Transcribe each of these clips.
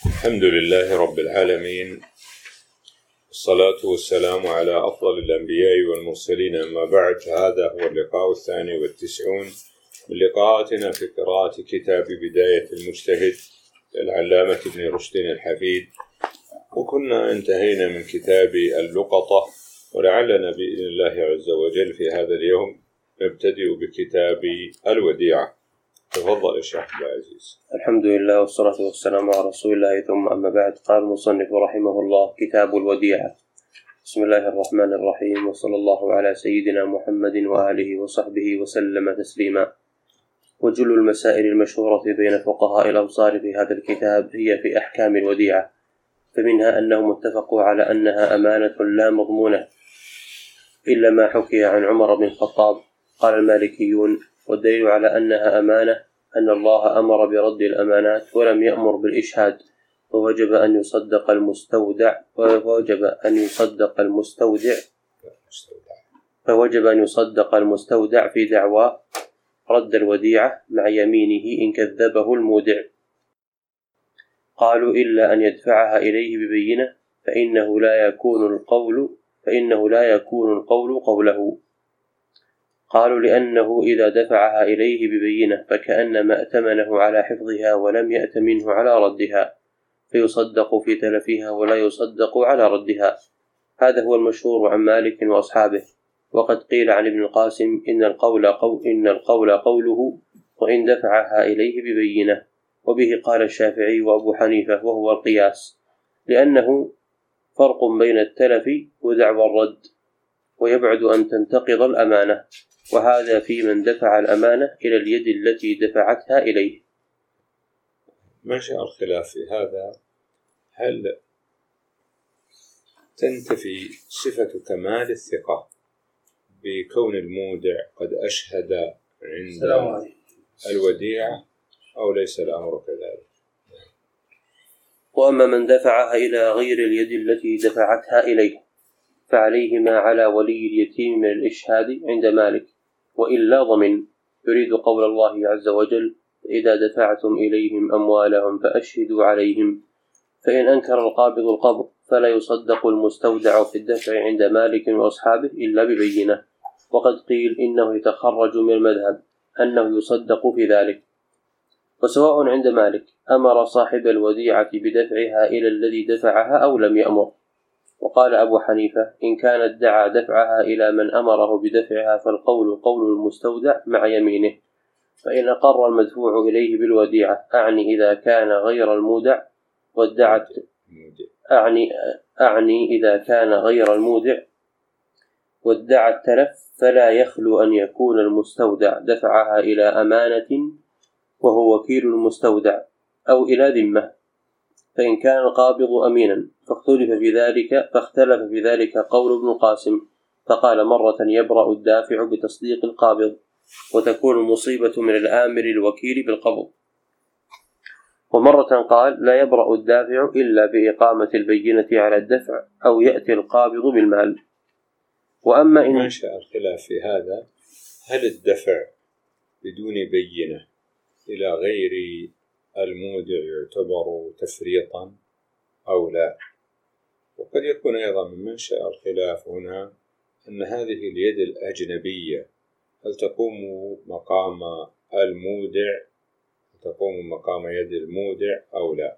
الحمد لله رب العالمين، الصلاة والسلام على أفضل الأنبياء والمرسلين، أما بعد، هذا هو اللقاء 92 من لقاءاتنا في قراءة كتاب بداية المجتهد للعلامة ابن رشد الحفيد، وكنا انتهينا من كتاب اللقطة، ولعلنا بإذن الله عز وجل في هذا اليوم نبتدئ بكتاب الوديعة. تفضل يا شيخ عبد العزيز. الحمد لله والصلاة والسلام على رسول الله، ثم أما بعد. قال المصنف رحمه الله: كتاب الوديعة. بسم الله الرحمن الرحيم، وصلى الله على سيدنا محمد وآله وصحبه وسلم تسليما. وجل المسائل المشهورة بين فقهاء الأمصار في هذا الكتاب هي في أحكام الوديعة، فمنها أنهم اتفقوا على أنها أمانة لا مضمونة إلا ما حكي عن عمر بن الخطاب. قال المالكيون: والدليل على أنها أمانة أن الله أمر برد الأمانات ولم يأمر بالإشهاد، فوجب أن يصدق المستودع في دعوى رد الوديعة مع يمينه إن كذبه المودع. قالوا: إلا أن يدفعها إليه ببينة، فإنه لا يكون القول قوله. قالوا: لأنه إذا دفعها إليه ببينة فكأنما ائتمنه على حفظها ولم يأتمنه على ردها، فيصدق في تلفها ولا يصدق على ردها. هذا هو المشهور عن مالك وأصحابه. وقد قيل عن ابن القاسم: إن القول قوله وإن دفعها إليه ببينة. وبه قال الشافعي وأبو حنيفة، وهو القياس، لأنه فرق بين التلف ودعوى الرد، ويبعد أن تنتقض الأمانة، وهذا في من دفع الأمانة إلى اليد التي دفعتها إليه. منشأ الخلاف في هذا: هل تنتفي صفة كمال الثقة بكون المودع قد أشهد عند الوديعة، أو ليس الأمر كذلك؟ وأما من دفعها إلى غير اليد التي دفعتها إليه فعليه ما على ولي اليتيم من الإشهاد عند مالك، وإلا ضمن. يريد قول الله عز وجل: إذا دفعتم إليهم أموالهم فأشهدوا عليهم. فإن أنكر القابض القبض فلا يصدق المستودع في الدفع عند مالك وأصحابه إلا ببينة. وقد قيل إنه يتخرج من المذهب أنه يصدق في ذلك. وسواء عند مالك أمر صاحب الوديعة بدفعها إلى الذي دفعها أو لم يأمر. وقال أبو حنيفة: إن كان ادعى دفعها إلى من أمره بدفعها فالقول قول المستودع مع يمينه. فإن أقر المدفوع إليه بالوديعة، أعني إذا كان غير المودع وادعى التلف، فلا يخلو أن يكون المستودع دفعها إلى أمانة وهو وكيل المستودع، أو إلى ذمة. فإن كان القابض أمينا فاختلف في ذلك قول ابن القاسم، فقال: مرة يبرأ الدافع بتصديق القابض، وتكون المصيبة من الآمر الوكيل بالقبض. ومرة قال: لا يبرأ الدافع إلا بإقامة البينة على الدفع، أو يأتي القابض بالمال. وأما إن منشأ الخلاف في هذا: هل الدفع بدون بينة إلى غير المودع يعتبر تفريطا أو لا؟ وقد يكون أيضا من منشأ الخلاف هنا أن هذه اليد الأجنبية هل تقوم مقام المودع، تقوم مقام يد المودع أو لا؟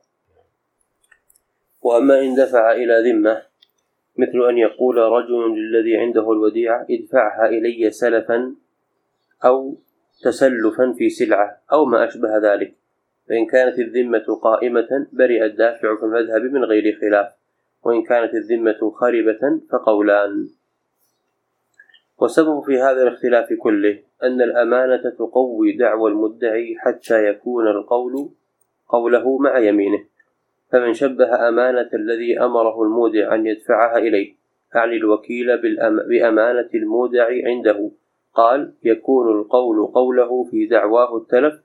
وأما إن دفع إلى ذمة، مثل أن يقول رجل للذي عنده الوديعة: ادفعها إلي سلفا أو تسلفا في سلعة، أو ما أشبه ذلك. فإن كانت الذمة قائمة برئ الدافع في المذهب من غير خلاف، وإن كانت الذمة خربة فقولان. والسبب في هذا الاختلاف كله أن الأمانة تقوي دعوى المدعي حتى يكون القول قوله مع يمينه. فمن شبه أمانة الذي أمره المودع أن يدفعها إليه، أعني الوكيل بأمانة المودع عنده، قال: يكون القول قوله في دعواه التلف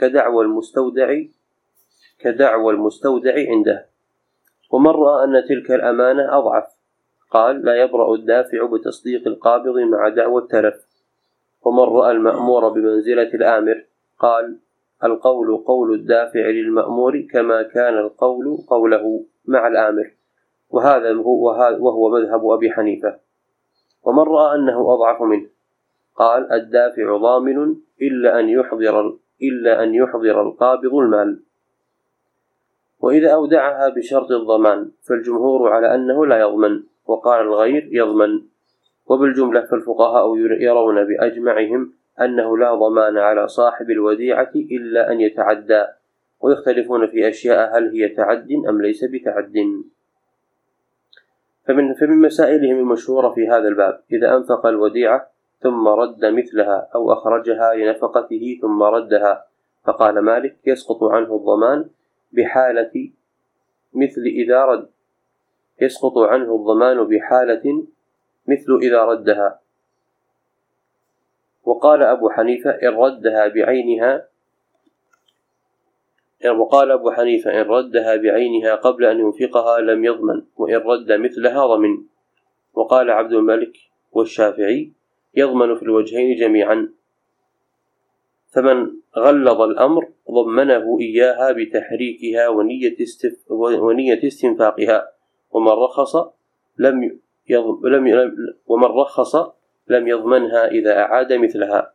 كدعوى المستودع عنده. ومن رأى أن تلك الأمانة أضعف قال: لا يبرأ الدافع بتصديق القابض مع دعوى التلف. ومن رأى المأمور بمنزلة الآمر قال: القول قول الدافع للمأمور كما كان القول قوله مع الآمر، وهو مذهب أبي حنيفة. ومن رأى أنه أضعف منه قال الدافع ضامن إلا أن يحضر القابض المال. وإذا أودعها بشرط الضمان فالجمهور على أنه لا يضمن، وقال الغير يضمن. وبالجملة فالفقهاء يرون بأجمعهم أنه لا ضمان على صاحب الوديعة إلا أن يتعدى، ويختلفون في أشياء هل هي تعد أم ليس بتعد. فمن مسائلهم المشهورة في هذا الباب إذا أنفق الوديعة ثم رد مثلها أو أخرجها لنفقته ثم ردها، فقال مالك يسقط عنه الضمان بحالة مثل إذا ردها. وقال أبو حنيفة إن ردها بعينها قبل أن ينفقها لم يضمن، وإن رد مثلها ضمن. وقال عبد الملك والشافعي يضمن في الوجهين جميعا، فمن غلظ الأمر ضمنه إياها بتحريكها ونية استنفاقها، ومن رخص لم يضمنها إذا أعاد مثلها.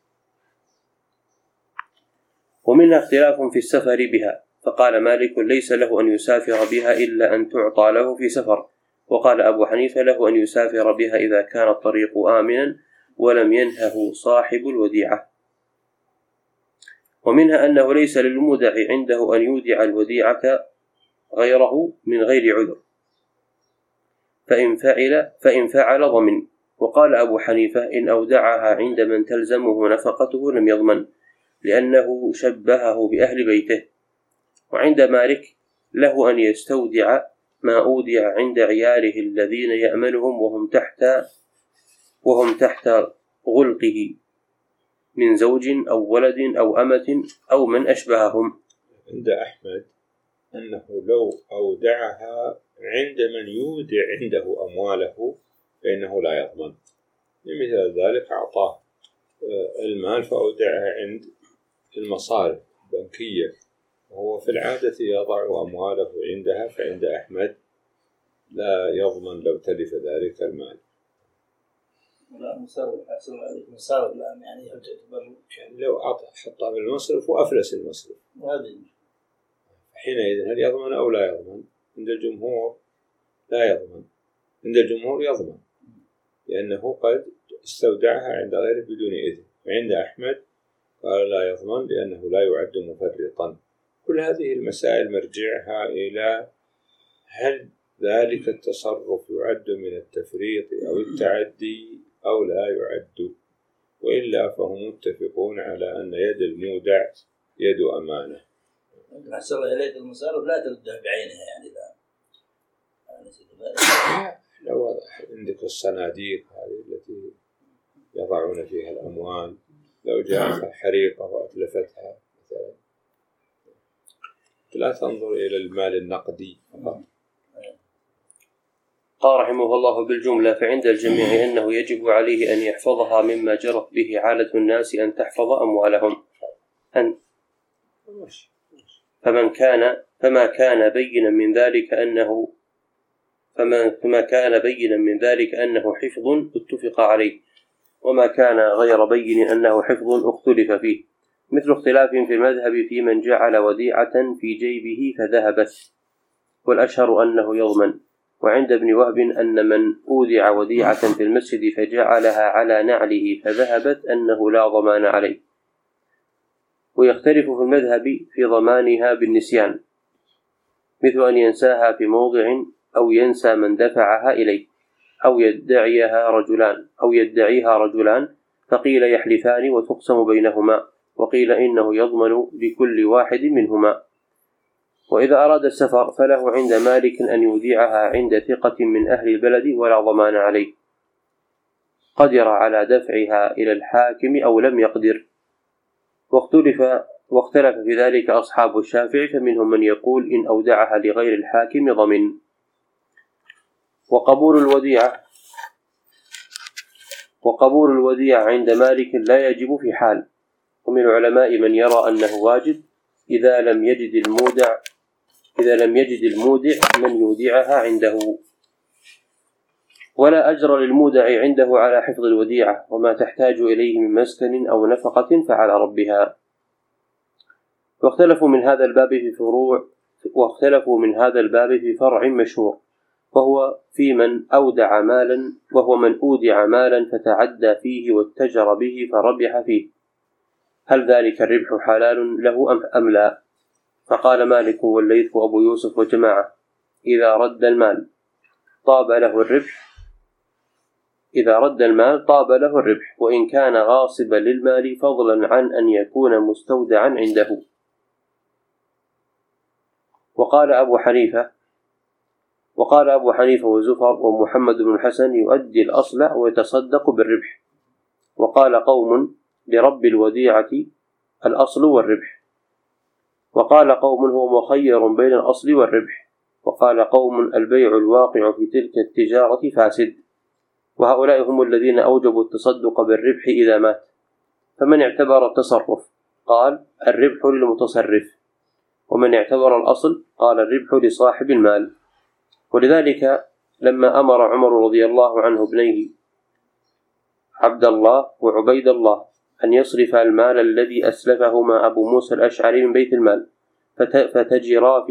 ومنها اختلاف في السفر بها، فقال مالك ليس له أن يسافر بها إلا أن تعطى له في سفر، وقال أبو حنيفة له أن يسافر بها إذا كان الطريق آمنا ولم ينهه صاحب الوديعة. ومنها أنه ليس للمودع عنده أن يودع الوديعة غيره من غير عذر، فإن فعل ضمن. وقال أبو حنيفة إن أودعها عند من تلزمه نفقته لم يضمن، لأنه شبهه بأهل بيته. وعند مالك له أن يستودع ما أودع عند عياله الذين يأمنهم وهم تحت غلقه من زوج أو ولد أو أمة أو من أشبههم. عند أحمد أنه لو أودعها عند من يودع عنده أمواله فإنه لا يضمن. لمثل ذلك أعطاه المال فأودعها عند المصارف البنكية وهو في العادة يضع أمواله عندها، فعند أحمد لا يضمن لو تلف ذلك المال. لا مسارب لا يعني تعتبر لو حطها بالمصرف وأفلس المصرف حينئذ هل يضمن أو لا يضمن؟ عند الجمهور لا يضمن، عند الجمهور يضمن لأنه قد استودعها عند غيره بدون إذن، وعند أحمد قال لا يضمن لأنه لا يعد مفرطا. كل هذه المسائل مرجعها إلى هل ذلك التصرف يعد من التفريط أو التعدي أو لا يعد، وإلا فهم متفقون على أن يد المودع يد أمانة. أحسن إليك المسارب لا تردها بعينها يعني لا واضح. عندك الصناديق هذه التي يضعون فيها الأموال، لو جاءت حريقة وأتلفتها مثلا لا تنظر إلى المال النقدي فقط. قال رحمه الله بالجملة فعند الجميع أنه يجب عليه أن يحفظها مما جرت به عادة الناس أن تحفظ أموالهم، فما كان بينا من ذلك أنه حفظ اتفق عليه، وما كان غير بين أنه حفظ اختلف فيه، مثل اختلاف في المذهب في من جعل وديعة في جيبه فذهبت، والأشهر أنه يضمن. وعند ابن وهب أن من أودع وديعة في المسجد فجعلها على نعله فذهبت أنه لا ضمان عليه. ويختلف في المذهب في ضمانها بالنسيان، مثل أن ينساها في موضع أو ينسى من دفعها إليه أو يدعيها رجلان، فقيل يحلفان وتقسم بينهما، وقيل إنه يضمن لكل واحد منهما. وإذا أراد السفر فله عند مالك أن يوديعها عند ثقة من أهل البلد ولا ضمان عليه، قدر على دفعها إلى الحاكم أو لم يقدر. واختلف في ذلك أصحاب الشافعي، فمنهم من يقول إن أودعها لغير الحاكم ضمن. وقبول الوديعة عند مالك لا يجب في حال، ومن العلماء من يرى أنه واجب إذا لم يجد المودع من يودعها عنده، ولا أجر للمودع عنده على حفظ الوديعة وما تحتاج إليه من مسكن أو نفقة فعلى ربها. واختلفوا من هذا الباب في فرع مشهور، وهو من أودع مالا فتعدى فيه واتجر به فربح فيه، هل ذلك الربح حلال له أم لا؟ فقال مالك والليث وأبو يوسف وجماعة: إذا رد المال طاب له الربح وإن كان غاصبا للمال، فضلا عن أن يكون مستودعا عنده. وقال أبو حنيفة وزفر ومحمد بن الحسن: يؤدي الأصل ويتصدق بالربح. وقال قوم: لرب الوديعة الأصل والربح. وقال قوم: هو مخير بين الأصل والربح. وقال قوم: البيع الواقع في تلك التجارة فاسد. وهؤلاء هم الذين أوجبوا التصدق بالربح إذا مات. فمن اعتبر التصرف قال: الربح للمتصرف، ومن اعتبر الأصل قال: الربح لصاحب المال. ولذلك لما أمر عمر رضي الله عنه ابنيه عبد الله وعبيد الله أن يصرف المال الذي أسلفهما أبو موسى الأشعري من بيت المال فتجرا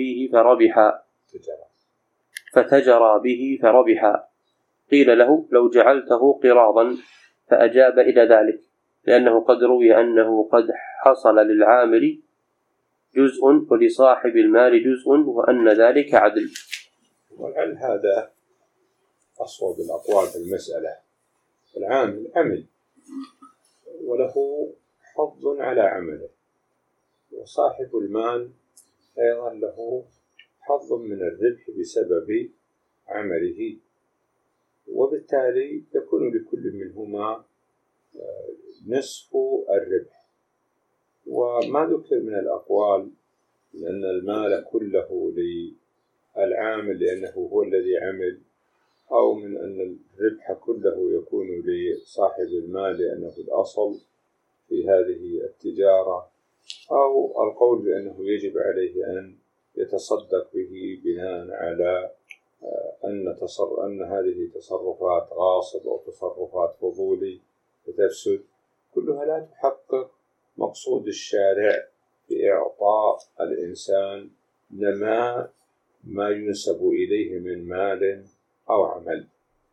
به فربحا، قيل له: لو جعلته قراضا، فأجاب إلى ذلك، لأنه قد روي أنه قد حصل للعامل جزء ولصاحب المال جزء، وأن ذلك عدل. ولعل هذا أصوب الأقوال في المسألة. العامل عمل وله حظ على عمله، وصاحب المال أيضا له حظ من الربح بسبب عمله، وبالتالي يكون لكل منهما نصف الربح. وما ذكر من الأقوال لأن المال كله للعامل لأنه هو الذي عمل، أو من أن الربح كله يكون لصاحب المال لأنه الأصل في هذه التجارة، أو القول بأنه يجب عليه أن يتصدق به بناء على أن هذه تصرفات غاصب أو تصرفات فضولي فتفسد، كلها لا تحقق مقصود الشارع بإعطاء الإنسان ما ينسب إليه من مال أو عمل.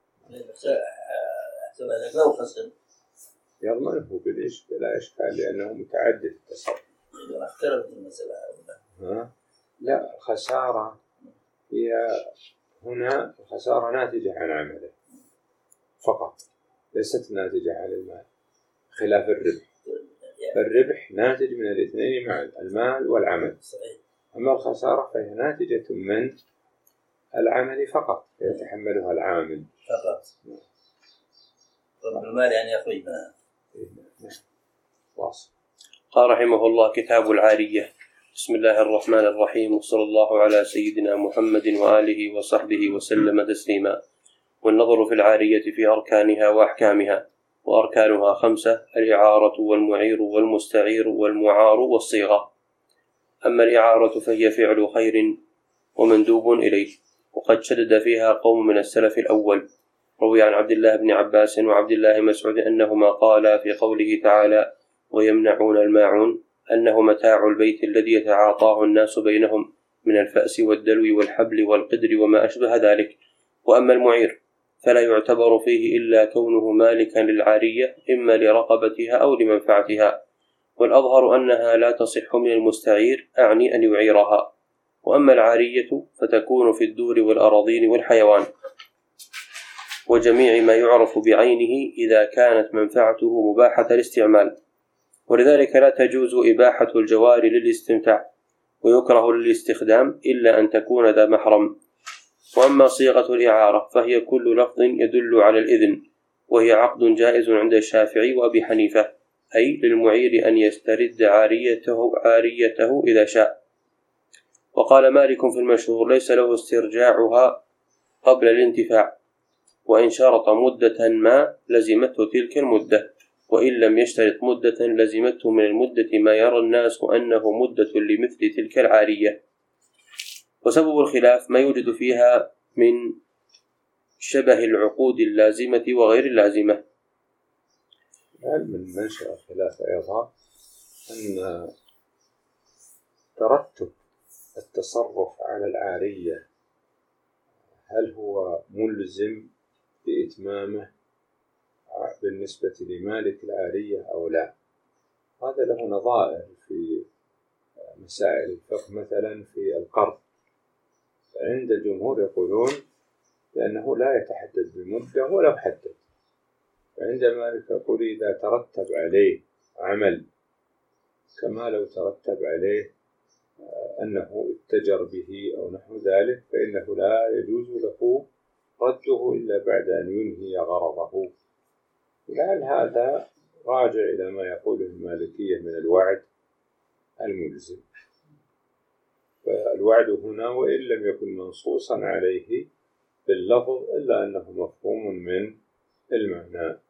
لو خسر يضمنه بلا إشكال لأنه متعدد التصرف. اختلفت المسألة. لا، الخسارة هي هنا الخسارة ناتجة عن عمله فقط، ليست ناتجة عن المال، خلاف الربح. الربح ناتج من الاثنين معا، المال والعمل. أما الخسارة فهي ناتجة من العمل فقط، يتحملها العامل فقط. المال يعني يخرج منها. واصل. قال رحمه الله: كتاب العارية. بسم الله الرحمن الرحيم، وصلى الله على سيدنا محمد وآله وصحبه وسلم تسليما. والنظر في العارية في أركانها وأحكامها. وأركانها 5: الإعارة والمعير والمستعير والمعار والصيغة. أما الإعارة فهي فعل خير ومندوب إليه، وقد شدد فيها قوم من السلف الأول. روي عن عبد الله بن عباس وعبد الله مسعود أنهما قالا في قوله تعالى: ويمنعون الماعون، أنه متاع البيت الذي يتعاطاه الناس بينهم من الفأس والدلو والحبل والقدر وما أشبه ذلك. وأما المعير فلا يعتبر فيه إلا كونه مالكا للعارية، إما لرقبتها أو لمنفعتها، والأظهر أنها لا تصح من المستعير، أعني أن يعيرها. وأما العارية فتكون في الدور والأراضين والحيوان وجميع ما يعرف بعينه إذا كانت منفعته مباحة الاستعمال، ولذلك لا تجوز إباحة الجوار للاستمتاع، ويكره للاستخدام إلا أن تكون ذا محرم. وأما صيغة الإعارة فهي كل لفظ يدل على الإذن، وهي عقد جائز عند الشافعي وأبي حنيفة، أي للمعير أن يسترد عاريته إذا شاء. وقال مالك في المشهور: ليس له استرجاعها قبل الانتفاع، وإن شرط مدة ما لزمته تلك المدة. وإن لم يشترط مدة لزمته من المدة ما يرى الناس أنه مدة لمثل تلك العارية. وسبب الخلاف ما يوجد فيها من شبه العقود اللازمة وغير اللازمة. من منشأ الخلاف أيضا أن ترتب التصرف على العارية هل هو ملزم بإتمامه بالنسبة لمالك العارية أو لا. هذا له نظائر في مسائل الفقه، مثلا في القرض، عند الجمهور يقولون لأنه لا يتحدد بمدة ولو حدد، وعند مالك يقول إذا ترتب عليه عمل كما لو ترتب عليه أنه اتجر به أو نحو ذلك فإنه لا يجوز له رده إلا بعد أن ينهي غرضه. ولعل هذا راجع إلى ما يقوله المالكية من الوعد الملزم. فالوعد هنا وإن لم يكن منصوصا عليه باللفظ إلا أنه مفهوم من المعنى.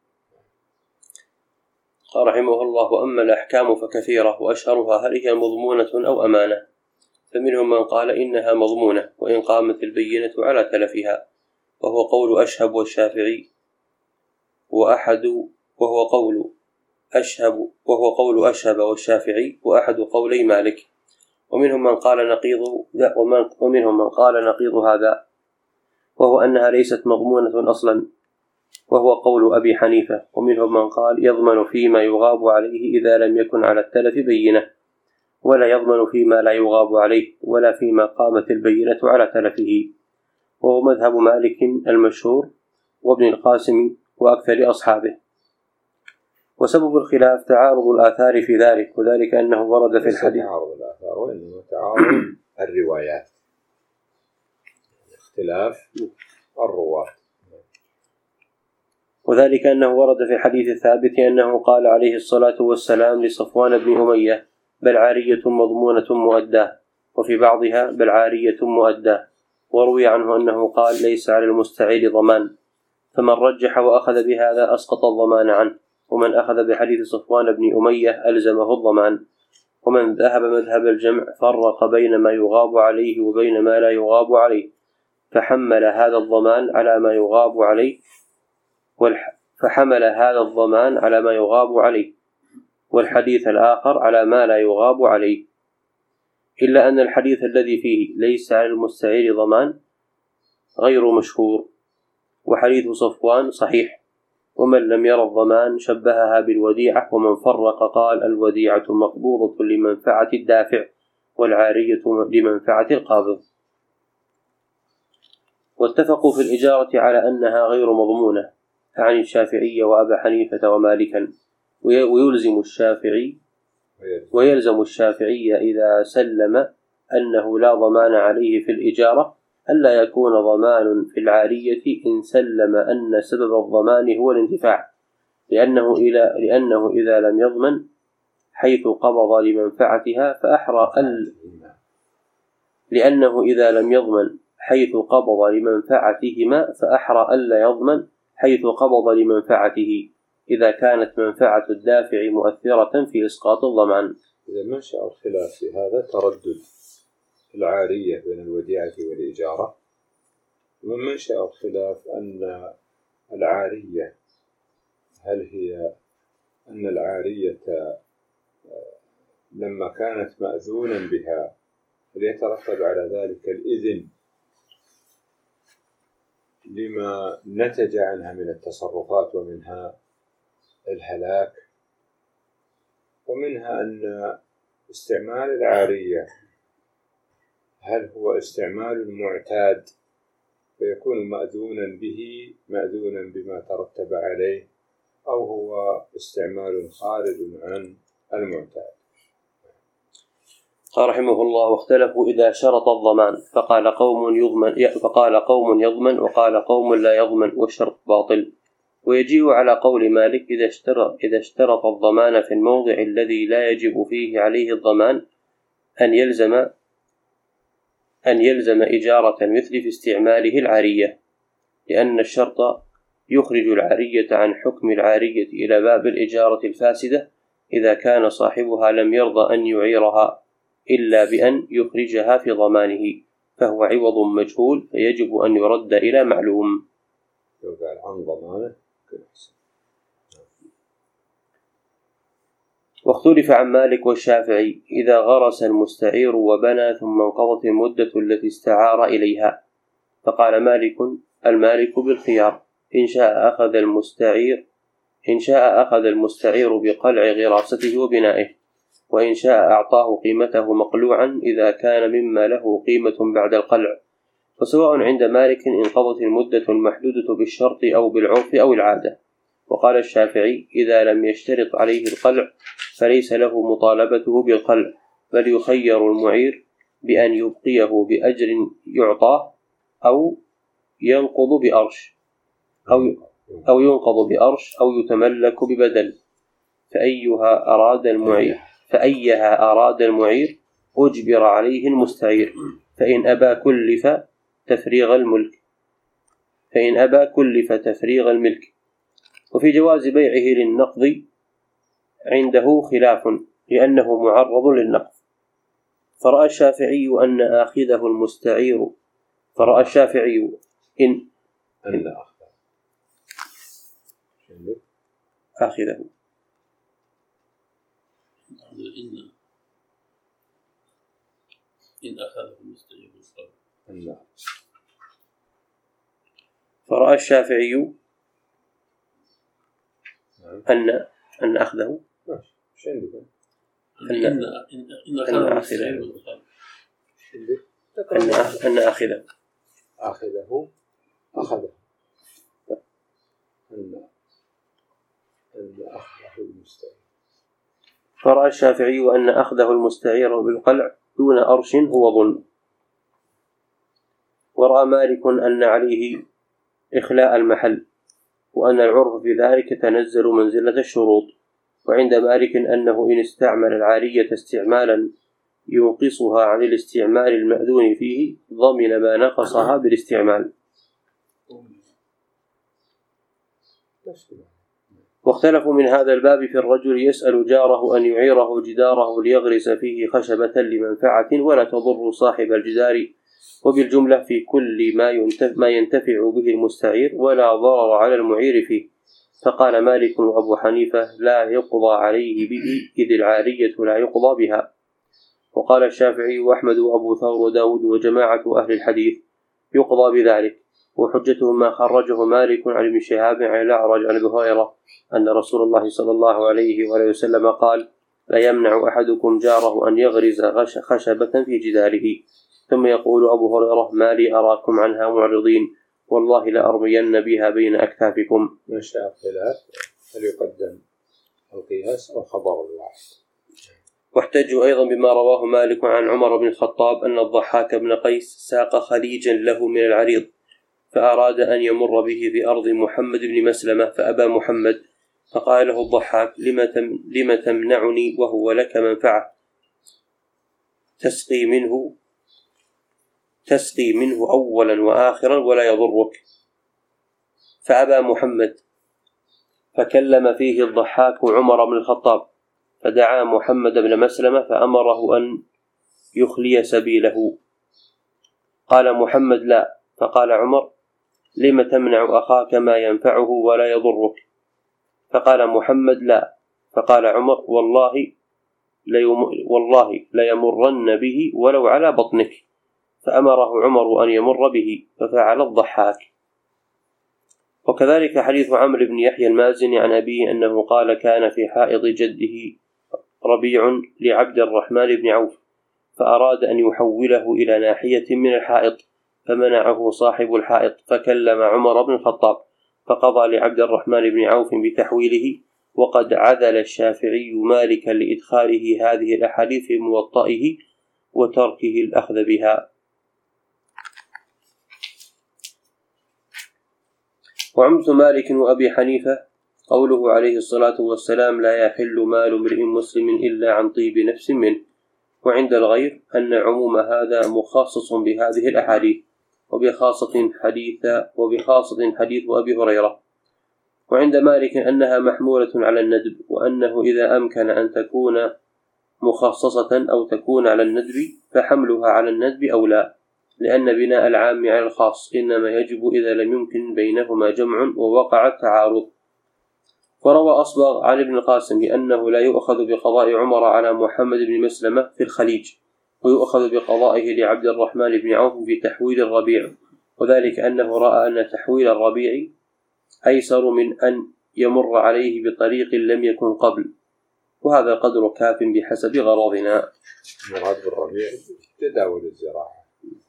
قال رحمه الله: وأما الأحكام فكثيرة، وأشهرها هل هي مضمونة أو أمانة؟ فمنهم من قال إنها مضمونة وإن قامت البينة على تلفها، وهو قول أشهب والشافعي، وهو قول أشهب والشافعي وأحد قولي مالك. ومنهم من قال نقيض هذا، وهو أنها ليست مضمونة أصلا، وهو قول أبي حنيفة. ومنهم من قال يضمن فيما يغاب عليه إذا لم يكن على التلف بينة، ولا يضمن فيما لا يغاب عليه ولا فيما قامت البينة على تلفه، وهو مذهب مالك المشهور وابن القاسم وأكثر أصحابه. وسبب الخلاف تعارض الآثار في ذلك، وذلك أنه ورد في الحديث تعارض الآثار وإنما تعارض الروايات، اختلاف الرواة. وذلك أنه ورد في الحديث الثابت أنه قال عليه الصلاة والسلام لصفوان بن أمية: بل عارية مضمونة مؤداه، وفي بعضها بل عارية مؤداه. وروي عنه أنه قال: ليس على المستعير ضمان، فمن رجح وأخذ بهذا أسقط الضمان عنه، ومن أخذ بحديث صفوان بن أمية ألزمه الضمان. ومن ذهب مذهب الجمع فرق بين ما يغاب عليه وبين ما لا يغاب عليه، فحمل هذا الضمان على ما يغاب عليه والحديث الآخر على ما لا يغاب عليه. إلا أن الحديث الذي فيه ليس على المستعير ضمان غير مشهور، وحديث صفوان صحيح. ومن لم ير الضمان شبهها بالوديعة، ومن فرق قال الوديعة مقبوضة لمنفعة الدافع والعارية لمنفعة القابض. واتفقوا في الإجارة على أنها غير مضمونة عن الشافعي وأبا حنيفة ومالكا، ويلزم الشافعي إذا سلم أنه لا ضمان عليه في الإجارة ألا يكون ضمان في العارية إن سلم أن سبب الضمان هو الانتفاع، لأنه إذا لم يضمن حيث قبض لمنفعتها فأحرى ألا يضمن حيث قبض لمنفعته إذا كانت منفعة الدافع مؤثرة في إسقاط الضمان. إذا منشأ الخلاف في هذا تردد العارية بين الوديعة والإجارة، ومن منشأ الخلاف أن العارية أن العارية لما كانت مأذونا بها فليترتب على ذلك الإذن لما نتج عنها من التصرفات ومنها الهلاك، ومنها أن استعمال العارية هل هو استعمال معتاد فيكون مأذونا بما ترتب عليه، أو هو استعمال خارج عن المعتاد. قال رحمه الله: واختلفوا إذا شرط الضمان، فقال قوم يضمن وقال قوم لا يضمن، والشرط باطل. ويجيء على قول مالك إذا اشترط الضمان في الموضع الذي لا يجب فيه عليه الضمان أن يلزم إجارة المثل في استعماله العارية، لأن الشرط يخرج العارية عن حكم العارية إلى باب الإجارة الفاسدة إذا كان صاحبها لم يرضى أن يعيرها إلا بأن يخرجها في ضمانه، فهو عوض مجهول فيجب أن يرد إلى معلوم. يقال عن ضمانه. واختلف عن مالك والشافعي إذا غرس المستعير وبنى ثم انقضت المدة التي استعار إليها، فقال مالك: المالك بالخيار، إن شاء أخذ المستعير بقلع غراسته وبنائه، وإن شاء أعطاه قيمته مقلوعا إذا كان مما له قيمة بعد القلع، وسواء عند مالك انقضت المدة المحدودة بالشرط أو بالعرف أو العادة. وقال الشافعي: إذا لم يشترط عليه القلع فليس له مطالبته بالقلع، بل يخير المعير بأن يبقيه بأجر يعطاه أو ينقض بأرش أو يتملك ببدل، فأيها أراد المعير أجبر عليه المستعير، فإن أبى كلف تفريغ الملك. وفي جواز بيعه للنقض عنده خلاف، لأنه معرض للنقض. فرأى الشافعي أن آخذه المستعير فرأى الشافعي أن أخذه فرأى الشافعي أن أخذه المستعير بالقلع دون أرش هو ظلم. ورأى مالك أن عليه إخلاء المحل، وأن العرف في ذلك تنزل منزلة الشروط. وعند مالك أنه إن استعمل العارية استعمالا ينقصها عن الاستعمال المأذون فيه ضمن ما نقصها بالاستعمال. واختلفوا من هذا الباب في الرجل يسأل جاره أن يعيره جداره ليغرس فيه خشبة لمنفعة ولا تضر صاحب الجدار، وبالجملة في كل ما ينتفع به المستعير ولا ضرر على المعير فيه. فقال مالك وأبو حنيفة: لا يقضى عليه به، إذ العارية لا يقضى بها. وقال الشافعي وأحمد وأبو ثور وداود وجماعة أهل الحديث: يقضى بذلك. وحجتهم ما خرجه مالك عن ابن شهاب عن الأعرج عن أبي هريرة أن رسول الله صلى الله عليه وآله وسلم قال: لا يمنع أحدكم جاره أن يغرز خشبة في جداره. ثم يقول أبو هريرة: ما لي أراكم عنها معرضين، والله لأرمين بها بين أكتافكم. ما شاء الخلاف هل يقدم القياس أو خبر الواحد. واحتجوا أيضا بما رواه مالك عن عمر بن الخطاب أن الضحاك بن قيس ساق خليجا له من العريض، فأراد أن يمر به في أرض محمد بن مسلمة فأبى محمد، فقال له الضحاك: لم تمنعني وهو لك منفعة تسقي منه أولا وآخرا ولا يضرك. فأبى محمد، فكلم فيه الضحاك عمر بن الخطاب، فدعا محمد بن مسلمة فأمره أن يخلي سبيله. قال محمد: لا. فقال عمر: لم تمنع أخاك ما ينفعه ولا يضرك؟ فقال محمد: لا. فقال عمر: والله ليمرن به ولو على بطنك. فأمره عمر أن يمر به، ففعل الضحاك. وكذلك حديث عمرو بن يحيى المازني عن أبيه أنه قال: كان في حائط جده ربيع لعبد الرحمن بن عوف، فأراد أن يحوله إلى ناحية من الحائط، فمنعه صاحب الحائط، فكلم عمر بن الخطاب، فقضى لعبد الرحمن بن عوف بتحويله. وقد عدل الشافعي مالكا لإدخاله هذه الأحاديث في موطئه وتركه الأخذ بها. وعمدة مالك وأبي حنيفة قوله عليه الصلاة والسلام: لا يحل مال امرئ مسلم إلا عن طيب نفس منه. وعند الغير أن عموم هذا مخصص بهذه الأحاديث، وبخاصة حديث أبي هريرة. وعند مالك أنها محمولة على الندب، وأنه إذا أمكن أن تكون مخصصة أو تكون على الندب فحملها على الندب أولى، لأن بناء العام على الخاص إنما يجب إذا لم يمكن بينهما جمع ووقع التعارض. وروى أصبغ عن ابن القاسم أنه لا يؤخذ بقضاء عمر على محمد بن مسلمة في الخليج، ويؤخذ بقضائه لعبد الرحمن بن عوف في تحويل الربيع، وذلك أنه رأى أن تحويل الربيع أيسر من أن يمر عليه بطريق لم يكن قبل، وهذا قدر كاف بحسب غرضنا. مراد بالربيع تداول الزراعة.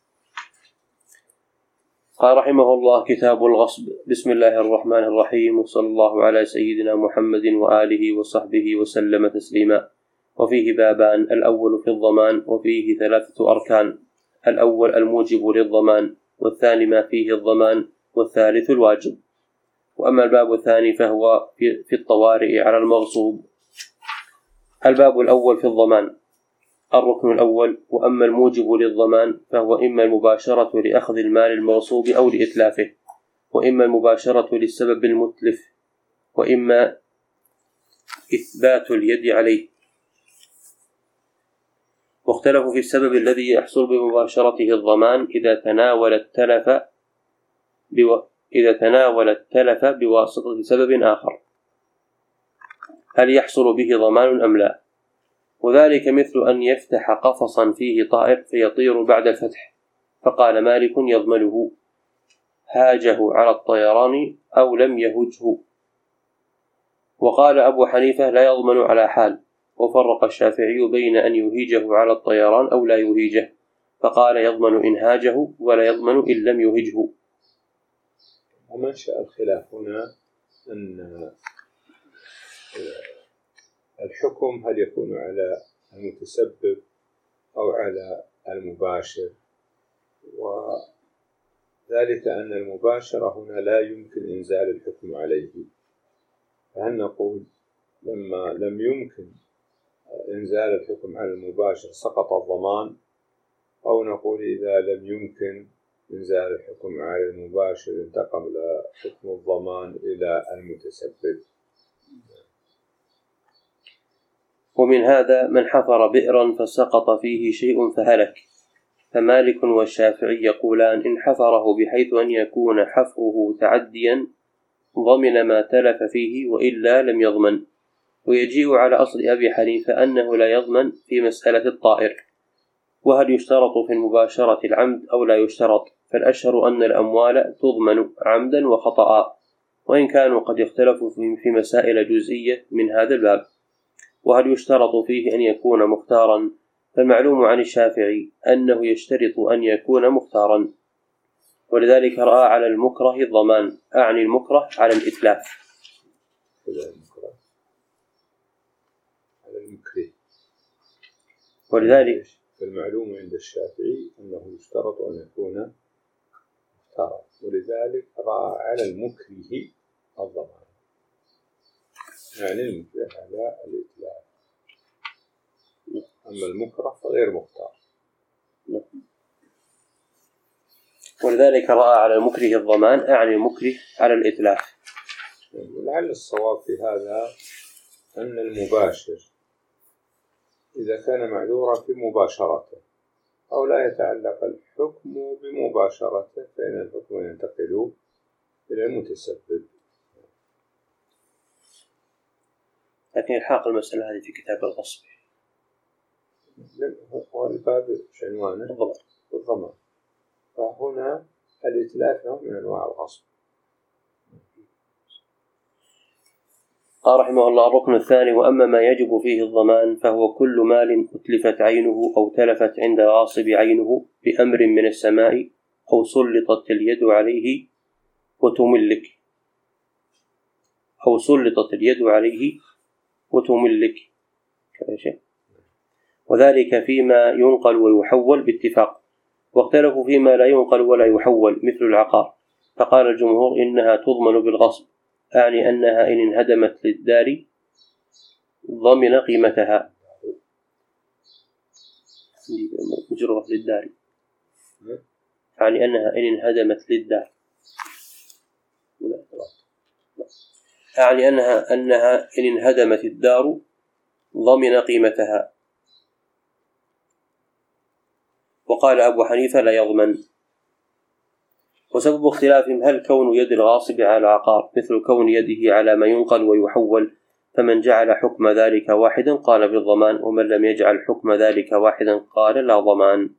قال رحمه الله: كتاب الغصب. بسم الله الرحمن الرحيم، وصلى الله على سيدنا محمد وآله وصحبه وسلم تسليما. وفيه بابان: الأول في الضمان، وفيه 3 أركان: الأول الموجب للضمان، والثاني ما فيه الضمان، والثالث الواجب. وأما الباب الثاني فهو في الطوارئ على المغصوب. الباب الأول في الضمان. الركن الأول: وأما الموجب للضمان فهو إما المباشرة لأخذ المال المغصوب أو لإتلافه، وإما المباشرة للسبب المتلف، وإما إثبات اليد عليه. واختلفوا في السبب الذي يحصل بمباشرته الضمان إذا تناول التلف بواسطة سبب آخر، هل يحصل به ضمان أم لا؟ وذلك مثل أن يفتح قفصا فيه طائر فيطير بعد الفتح، فقال مالك: يضمنه هاجه على الطيران أو لم يهجه. وقال أبو حنيفة: لا يضمن على حال. وفرق الشافعي بين أن يهيجه على الطيران أو لا يهيجه، فقال: يضمن إن هاجه ولا يضمن إن لم يهجه. ومنشأ الخلاف هنا أن الحكم هل يكون على المتسبب أو على المباشر، وذلك أن المباشر هنا لا يمكن إنزال الحكم عليه، فهل نقول لما لم يمكن إنزال الحكم على المباشر سقط الضمان، أو نقول إذا لم يمكن إنزال الحكم على المباشر انتقل حكم الضمان إلى المتسبب؟ ومن هذا من حفر بئرا فسقط فيه شيء فهلك، فمالك والشافعي يقولان: إن حفره بحيث أن يكون حفره تعديا ضمن ما تلف فيه، وإلا لم يضمن. ويجيء على أصل أبي حنيفة أنه لا يضمن في مسألة الطائر. وهل يشترط في المباشرة العمد أو لا يشترط؟ فالأشهر أن الأموال تضمن عمدا وخطأ، وإن كانوا قد يختلفوا في مسائل جزئية من هذا الباب. وهل يشترط فيه أن يكون مختارا؟ فالمعلوم عن الشافعي أنه يشترط أن يكون مختارا، ولذلك رأى على المكره الضمان، أعني المكره على الإتلاف. ولذلك فالمعلوم عند الشافعي أنه يشترط أن يكون مختارا، ولذلك رأى على المكره الضمان، يعني المكره على الإتلاف. أما المكره فغير مختار. ولذلك رأى على المكره الضمان، أعني المكره على الإتلاف. ولعل الصواب في هذا أن المباشر إذا كان معذورا في مباشرته أو لا يتعلق الحكم بمباشرته فإن الحكم ينتقل إلى المتسبب. لكن يلحق المسألة هذه في كتاب الغصب. هو الباب عنوانه الضمان، فهنا الإتلاف نوع من أنواع الغصب. قال رحمه الله: الركن الثاني: وأما ما يجب فيه الضمان فهو كل مال أتلفت عينه أو تلفت عند غاصب عينه بأمر من السماء أو سلطت اليد عليه وتملك، أو سلطت اليد عليه وتملك، وذلك فيما ينقل ويحول باتفاق. واختلفوا فيما لا ينقل ولا يحول مثل العقار، فقال الجمهور إنها تضمن بالغصب، أعني أنها إن انهدمت للدار ضمن قيمتها. مجرة للدار، يعني أنها إن انهدمت للدار. أعني أنها إن انهدمت الدار ضمن قيمتها. وقال أبو حنيفة لا يضمن. وسبب اختلافهم هل كون يد الغاصب على العقار مثل كون يده على ما ينقل ويحول، فمن جعل حكم ذلك واحدا قال بالضمان، ومن لم يجعل حكم ذلك واحدا قال لا ضمان.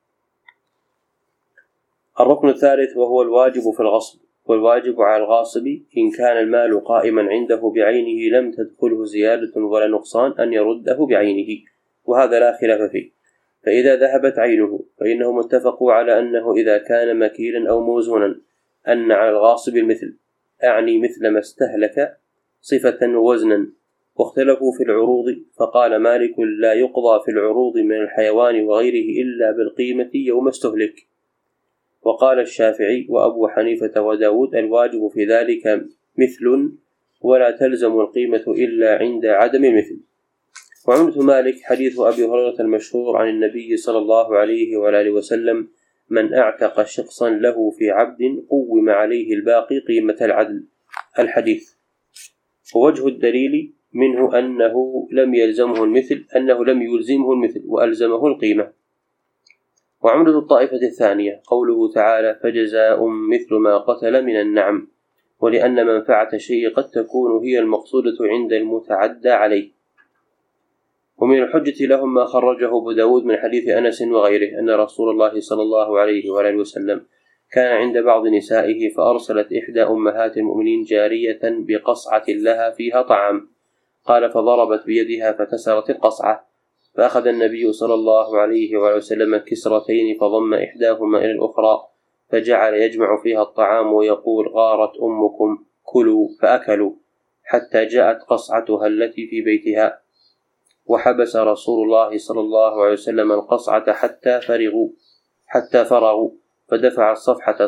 الركن الثالث وهو الواجب في الغصب. والواجب على الغاصب إن كان المال قائما عنده بعينه لم تدخله زيادة ولا نقصان أن يرده بعينه، وهذا لا خلاف فيه. فإذا ذهبت عينه فإنهم اتفقوا على أنه إذا كان مكيلا أو موزونا أن على الغاصب المثل، أعني مثل ما استهلك صفة ووزنا. واختلفوا في العروض، فقال مالك لا يقضى في العروض من الحيوان وغيره إلا بالقيمة يوم استهلك. وقال الشافعي وأبو حنيفة وداود الواجب في ذلك مثل ولا تلزم القيمة إلا عند عدم المثل. وعمدة مالك حديث أبي هريرة المشهور عن النبي صلى الله عليه وآله وسلم من أعتق شخصا له في عبد قوم عليه الباقي قيمة العدل، الحديث. ووجه الدليل منه أنه لم يلزمه المثل وألزمه القيمة. وعمدة الطائفة الثانية قوله تعالى فجزاء مثل ما قتل من النعم، ولأن منفعة الشيء قد تكون هي المقصودة عند المتعدى عليه. ومن الحجة لهم ما خرجه أبو داود من حديث أنس وغيره أن رسول الله صلى الله عليه وآله وسلم كان عند بعض نسائه فأرسلت إحدى أمهات المؤمنين جارية بقصعة لها فيها طعام، قال فضربت بيدها فكسرت القصعة، فأخذ النبي صلى الله عليه وآله وسلم كسرتين فضم إحداهما إلى الأخرى فجعل يجمع فيها الطعام ويقول غارت أمكم كلوا، فأكلوا حتى جاءت قصعتها التي في بيتها، وحبس رسول الله صلى الله عليه وسلم القصعة حتى فرغوا فدفع الصحفة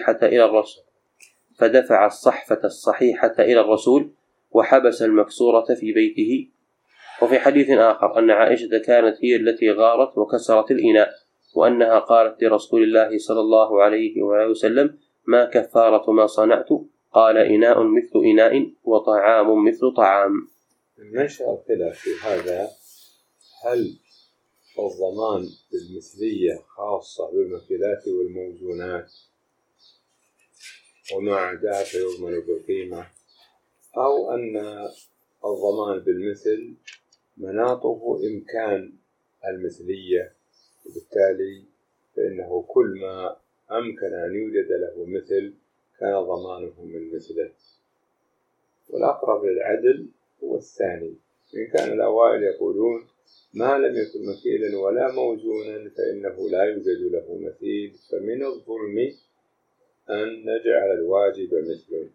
الصحيحة إلى الرسول وحبس المكسورة في بيته. وفي حديث آخر أن عائشة كانت هي التي غارت وكسرت الإناء، وأنها قالت لرسول الله صلى الله عليه وسلم ما كفارة ما صنعت؟ قال إناء مثل إناء وطعام مثل طعام. منشأ الخلاف في هذا هل الضمان بالمثلية خاصة بالمكيلات والموزونات وما عداها فيضمن بالقيمة، أو أن الضمان بالمثل مناطه إمكان المثلية، وبالتالي فإنه كل ما أمكن أن يوجد له مثل كان ضمانه من مثله. والأقرب للعدل هو الثاني. إن كان الأوائل يقولون ما لم يكن مكيلا ولا موزونا فإنه لا يوجد له مثيل، فمن الظلم أن نجعل الواجب مثله.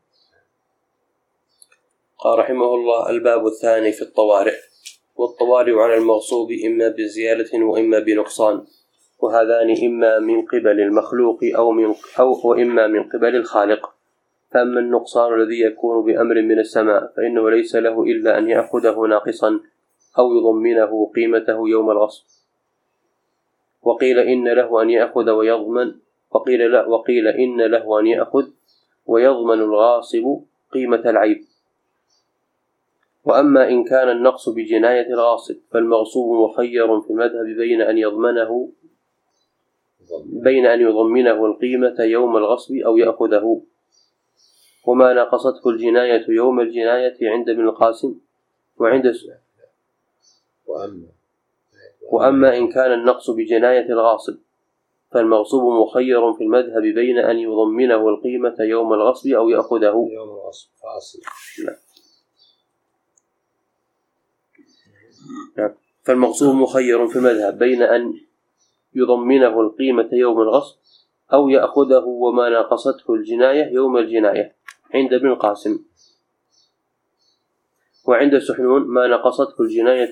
قال رحمه الله الباب الثاني في الطوارئ. والطوارئ على المغصوب إما بزيادة وإما بنقصان، وهذان إما من قبل المخلوق وإما من قبل الخالق. فأما النقصان الذي يكون بأمر من السماء فإنه ليس له إلا أن يأخذه ناقصا أو يضمنه قيمته يوم الغصب، وقيل إن له أن يأخذ ويضمن، وقيل إن له أن يأخذ ويضمن الغاصب قيمة العيب. وأما إن كان النقص بجناية الغاصب فالمغصوب مخير في المذهب بين أن يضمنه القيمة يوم الغصب أو يأخذه، وما نقصته الجناية يوم الجناية عند ابن القاسم وأما إن كان النقص بجناية الغاصب فالمغصوب مخير في المذهب بين أن يضمنه القيمة يوم الغصب أو يأخذه. يوم الغصب فاصل. فالمغصوب مخير في المذهب بين أن يضمنه القيمة يوم الغصب أو يأخذه، وما ناقصته الجناية يوم الجناية عند ابن القاسم. وعند سحنون ما نقصته الجناية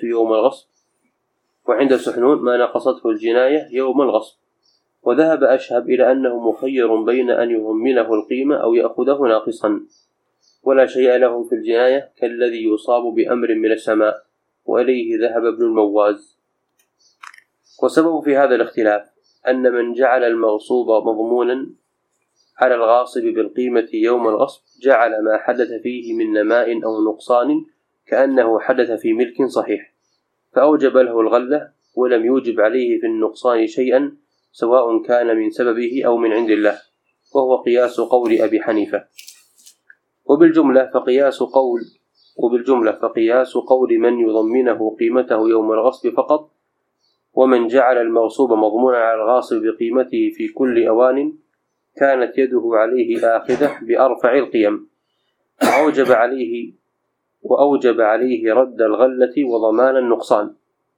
يوم الغصب. وذهب أشهب إلى أنه مخير بين أن يضمنه القيمة أو يأخذه ناقصا، ولا شيء له في الجناية كالذي يصاب بأمر من السماء، وإليه ذهب ابن المواز. وسبب في هذا الاختلاف أن من جعل المغصوب مضمونا على الغاصب بالقيمة يوم الغصب جعل ما حدث فيه من نماء أو نقصان كأنه حدث في ملك صحيح، فأوجب له الغلة ولم يوجب عليه في النقصان شيئا سواء كان من سببه أو من عند الله، وهو قياس قول أبي حنيفة. وبالجملة فقياس قول من يضمنه قيمته يوم الغصب فقط، ومن جعل المغصوب مضمونا على الغاصب بقيمته في كل أوان كانت يده عليه آخذة بأرفع القيم، وأوجب عليه رد الغلة وضمان النقصان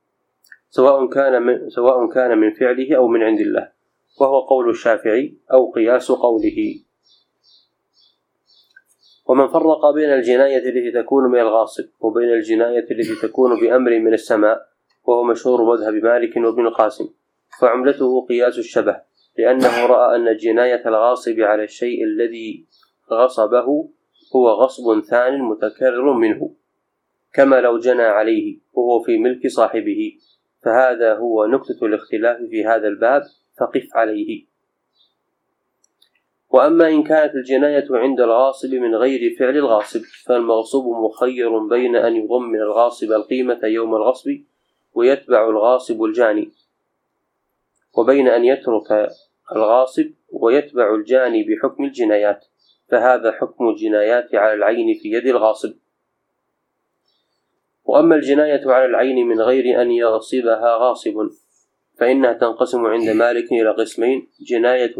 سواء كان من فعله أو من عند الله، وهو قول الشافعي أو قياس قوله. ومن فرق بين الجناية التي تكون من الغاصب وبين الجناية التي تكون بأمر من السماء، وهو مشهور مذهب مالك وابن القاسم، فعملته قياس الشبه، لأنه رأى أن جناية الغاصب على الشيء الذي غصبه هو غصب ثان متكرر منه، كما لو جنى عليه وهو في ملك صاحبه، فهذا هو نقطة الاختلاف في هذا الباب، فقف عليه. وأما إن كانت الجناية عند الغاصب من غير فعل الغاصب، فالمغصوب مخير بين أن يضمن الغاصب القيمة يوم الغصب ويتبع الغاصب الجاني، وبين أن يترك الغاصب ويتبع الجاني بحكم الجنايات، فهذا حكم الجنايات على العين في يد الغاصب. وأما الجناية على العين من غير أن يغصبها غاصب فإنها تنقسم عند مالك إلى قسمين: جناية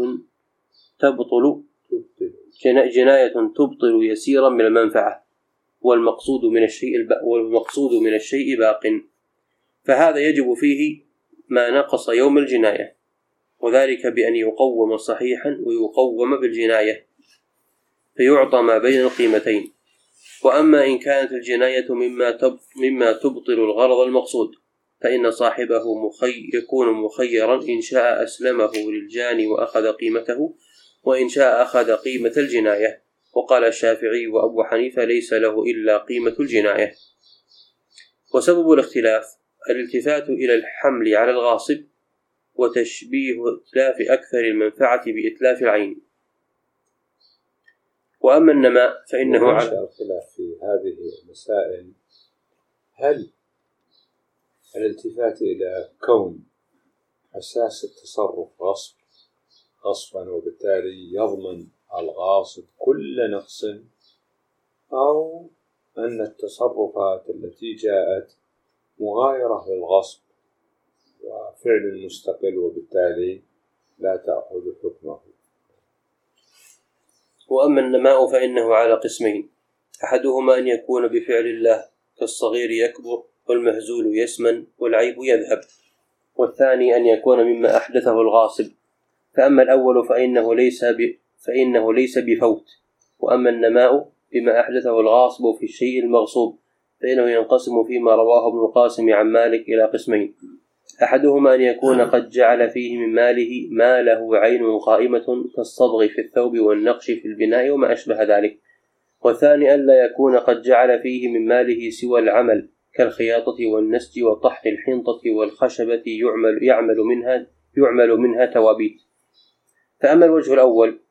تبطل يسيرا من المنفعة، والمقصود من الشيء باق، فهذا يجب فيه ما نقص يوم الجناية، وذلك بأن يقوم صحيحا ويقوم بالجناية فيعطى ما بين القيمتين. وأما إن كانت الجناية مما تبطل الغرض المقصود، فإن صاحبه يكون مخيرا إن شاء أسلمه للجاني وأخذ قيمته، وإن شاء أخذ قيمة الجناية. وقال الشافعي وأبو حنيفة ليس له إلا قيمة الجناية. وسبب الاختلاف الالتفات إلى الحمل على الغاصب وتشبيه إتلاف أكثر المنفعة بإتلاف العين. وأما النماء فإنه على الخلاف في هذه المسائل، هل الالتفات إلى كون أساس التصرف غصبا وبالتالي يضمن الغاصب كل نقص، أو أن التصرفات التي جاءت مغايرة للغصب وفعل مستقل وبالتالي لا تأخذ حكمه. وأما النماء فإنه على قسمين: أحدهما أن يكون بفعل الله كالصغير يكبر والمهزول يسمن والعيب يذهب، والثاني أن يكون مما أحدثه الغاصب. فأما الأول فإنه ليس بفوت، وأما النماء بما أحدثه الغاصب في الشيء المغصوب فإنه ينقسم فيما رواه ابن القاسم عن مالك إلى قسمين: أحدهما أن يكون قد جعل فيه من ماله ما له عين قائمة كالصبغ في الثوب والنقش في البناء وما أشبه ذلك، والثاني أن لا يكون قد جعل فيه من ماله سوى العمل كالخياطة والنسج وطحن الحنطة والخشبة يعمل منها توابيت. فأما الوجه الأول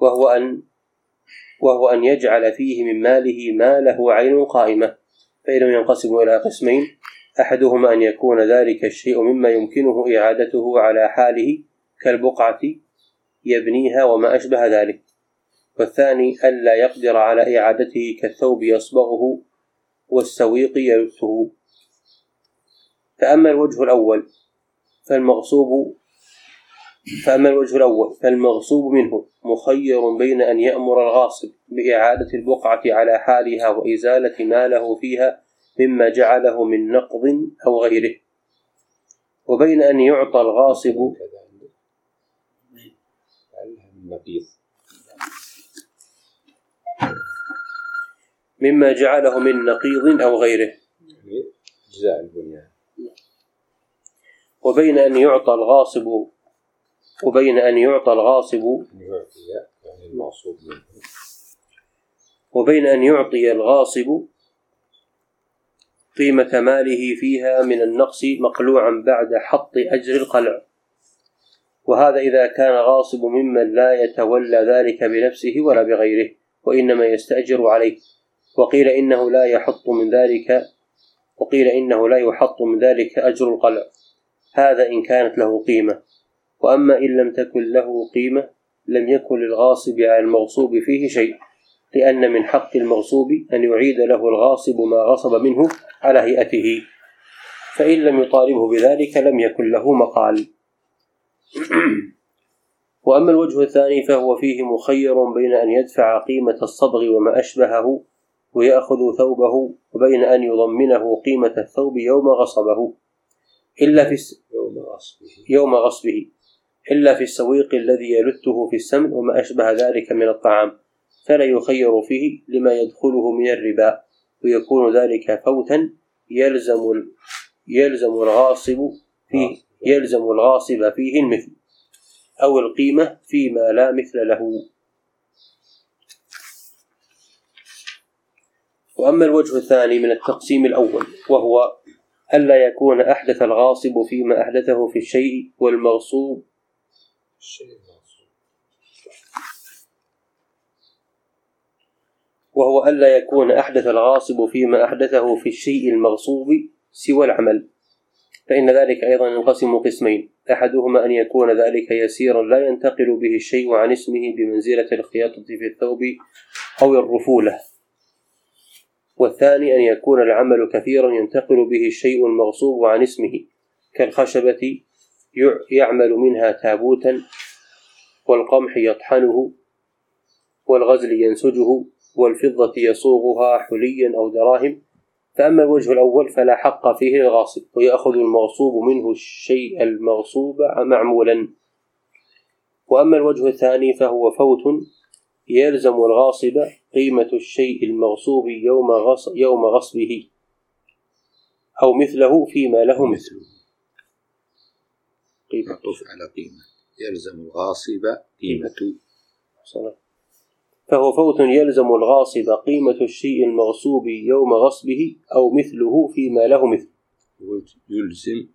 وهو أن يجعل فيه من ماله ما له عين قائمة، فإنه ينقسم إلى قسمين: أحدهما أن يكون ذلك الشيء مما يمكنه إعادته على حاله كالبقعة يبنيها وما أشبه ذلك، والثاني ألا يقدر على إعادته كالثوب يصبغه والسويق يلفه. فأما الوجه الأول فالمغصوب منه مخير بين أن يأمر الغاصب بإعادة البقعة على حالها وإزالة ما له فيها مما جعله من نقض أو غيره، وبين أن يعطى الغاصب مما جعله من نقيض أو غيره، وبين أن يعطى الغاصب قيمة ماله فيها من النقص مقلوعا بعد حط أجر القلع، وهذا إذا كان غاصب ممن لا يتولى ذلك بنفسه ولا بغيره، وإنما يستأجر عليه. وقيل إنه لا يحط من ذلك أجر القلع، هذا إن كانت له قيمة. وأما إن لم تكن له قيمة لم يكن للغاصب على المغصوب فيه شيء، لأن من حق المغصوب أن يعيد له الغاصب ما غصب منه على هيئته، فإن لم يطالبه بذلك لم يكن له مقال. وأما الوجه الثاني فهو فيه مخير بين أن يدفع قيمة الصبغ وما أشبهه ويأخذ ثوبه، وبين أن يضمنه قيمة الثوب يوم غصبه يوم غصبه إلا في السويق الذي يلته في السمن وما أشبه ذلك من الطعام، فلا يخير فيه لما يدخله من الربا، ويكون ذلك فوتا يلزم الغاصب فيه المثل أو القيمة فيما لا مثل له. وأما الوجه الثاني من التقسيم الأول وهو ألا يكون أحدث الغاصب فيما أحدثه في الشيء والمغصوب سوى العمل، فإن ذلك أيضا ينقسم قسمين: أحدهما أن يكون ذلك يسيرا لا ينتقل به الشيء عن اسمه بمنزلة الخياطة في الثوب أو الرفولة، والثاني أن يكون العمل كثيرا ينتقل به الشيء المغصوب عن اسمه، كالخشبة يعمل منها تابوتا، والقمح يطحنه، والغزل ينسجه، والفضة يصوغها حليا أو دراهم. فأما الوجه الأول فلا حق فيه للغاصب، ويأخذ المغصوب منه الشيء المغصوب معمولا. وأما الوجه الثاني فهو فوت يلزم الغاصب قيمة الشيء المغصوب يوم غصبه أو مثله فيما له مثله. على قيمة يلزم الغاصب قيمة، فهو فوت يلزم الغاصب قيمة الشيء المغصوب يوم غصبه أو مثله فيما له مثل. يلزم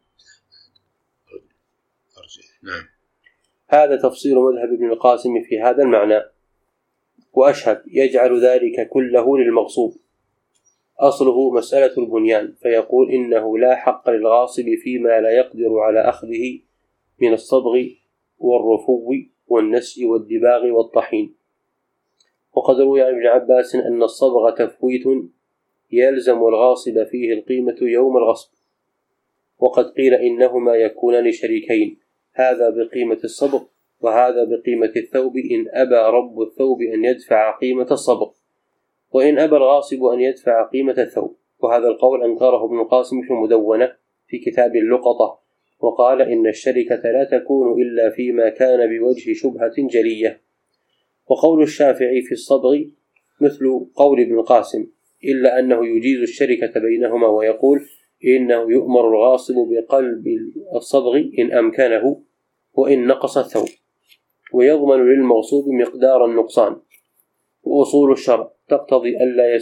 نعم. هذا تفسير مذهب ابن القاسم في هذا المعنى. وأشهب يجعل ذلك كله للمغصوب، أصله مسألة البنيان، فيقول إنه لا حق للغاصب فيما لا يقدر على أخذه من الصبغ والرفو والنسج والدباغ والطحين. وقد روي عن ابن عباس أن الصبغ تفويت يلزم الغاصب فيه القيمة يوم الغصب، وقد قيل إنهما يكونان شريكين، هذا بقيمة الصبغ وهذا بقيمة الثوب إن أبى رب الثوب أن يدفع قيمة الصبغ، وإن أبى الغاصب أن يدفع قيمة الثوب. وهذا القول أنكره ابن القاسم في المدونة في كتاب اللقطة، وقال إن الشركة لا تكون إلا فيما كان بوجه شبهة جلية. وقول الشافعي في الصبغ مثل قول ابن القاسم، إلا أنه يجيز الشركة بينهما، ويقول إنه يؤمر الغاصب بقلب الصبغ إن أمكنه وإن نقص الثوب، ويضمن للمغصوب مقدار النقصان. وأصول الشرع تقتضي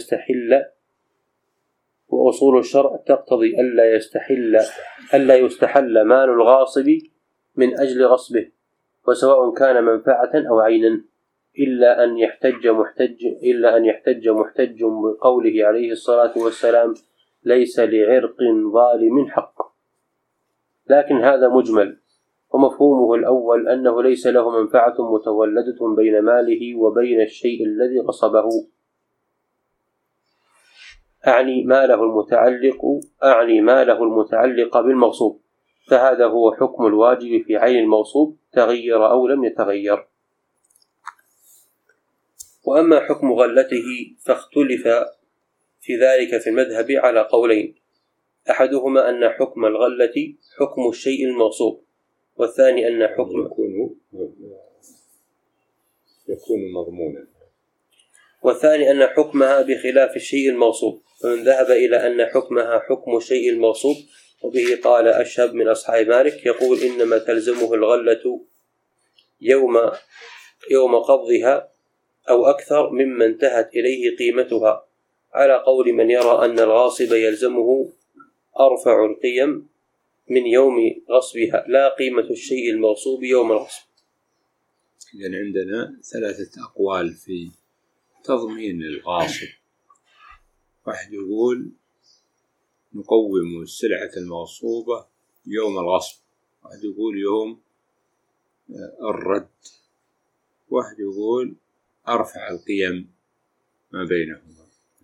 ألا يستحل مال الغاصب من أجل غصبه، وسواء كان منفعة أو عينا، إلا أن يحتج محتج بقوله عليه الصلاة والسلام: ليس لعرق ظالم حق. لكن هذا مجمل، ومفهومه الأول أنه ليس له منفعة متولدة بين ماله وبين الشيء الذي غصبه، أعني ماله المتعلق بالمغصوب، فهذا هو حكم الواجب في عين المغصوب تغير أو لم يتغير. وأما حكم غلته فاختلف في ذلك في المذهب على قولين: أحدهما أن حكم الغلة حكم الشيء المغصوب، والثاني أن يكون مضمونا، والثاني أن حكمها بخلاف الشيء المغصوب. فمن ذهب إلى أن حكمها حكم الشيء المغصوب، وبه قال أشهب من أصحاب مالك، يقول إنما تلزمه الغلة يوم قبضها أو أكثر مما انتهت إليه قيمتها، على قول من يرى أن الغاصب يلزمه أرفع القيم من يوم غصبها لا قيمة الشيء المغصوب يوم الغصب. إذن عندنا 3 أقوال في تضمين الغاصب. واحد يقول نقوم السلعة المغصوبة يوم الغصب، واحد يقول يوم الرد، واحد يقول أرفع القيم ما بينهما.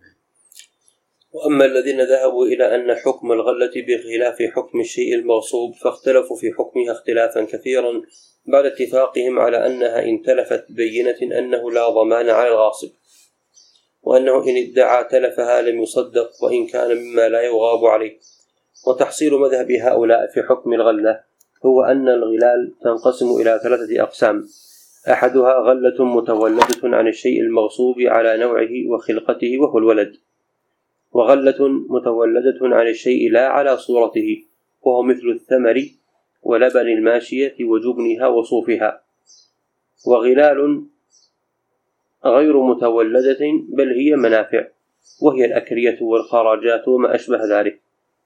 وأما الذين ذهبوا إلى أن حكم الغلة بخلاف حكم الشيء المغصوب فاختلفوا في حكمها اختلافا كثيرا بعد اتفاقهم على أنها إن تلفت بينة أنه لا ضمان على الغاصب، وأنه إن ادعى تلفها لم يصدق وإن كان مما لا يغاب عليه. وتحصيل مذهب هؤلاء في حكم الغلة هو أن الغلال تنقسم إلى 3 أقسام: أحدها غلة متولدة عن الشيء المغصوب على نوعه وخلقته وهو الولد، وغلة متولدة عن الشيء لا على صورته وهو مثل الثمر ولبن الماشية وجبنها وصوفها، وغلال غير متولدة بل هي منافع وهي الأكرية والخراجات وما أشبه ذلك.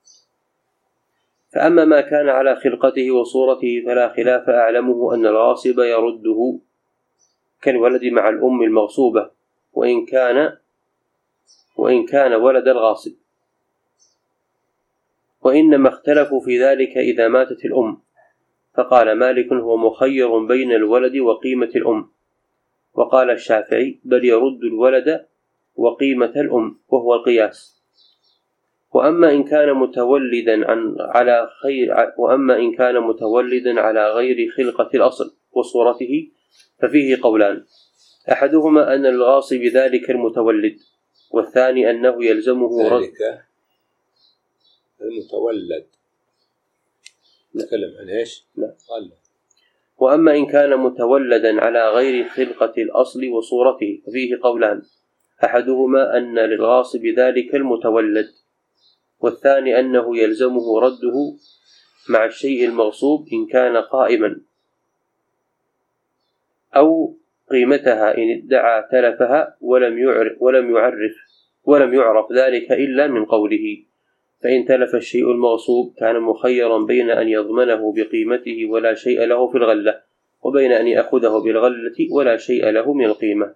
فأما ما كان على خلقته وصورته فلا خلاف أعلمه أن الغاصب يرده كالولد مع الأم المغصوبة وإن كان ولد الغاصب، وإنما اختلفوا في ذلك إذا ماتت الأم، فقال مالك هو مخير بين الولد وقيمة الأم، وقال الشافعي بل يرد الولد وقيمة الأم وهو القياس. وأما إن كان متولدا على غير خلقة الأصل وصورته ففيه قولان: أحدهما أن الغاصب ذلك المتولد، والثاني أنه يلزمه رد ذلك المتولد. نتكلم عن إيش؟ لا. وأما إن كان متولدا على غير خلقة الأصل وصورته ففيه قولان: أحدهما أن للغاصب ذلك المتولد، والثاني أنه يلزمه رده مع الشيء المغصوب إن كان قائما، أو قيمتها إن ادعى تلفها ولم يعرف ذلك إلا من قوله. فإن تلف الشيء المغصوب كان مخيرا بين أن يضمنه بقيمته ولا شيء له في الغلة، وبين أن يأخذه بالغلة ولا شيء له من القيمة.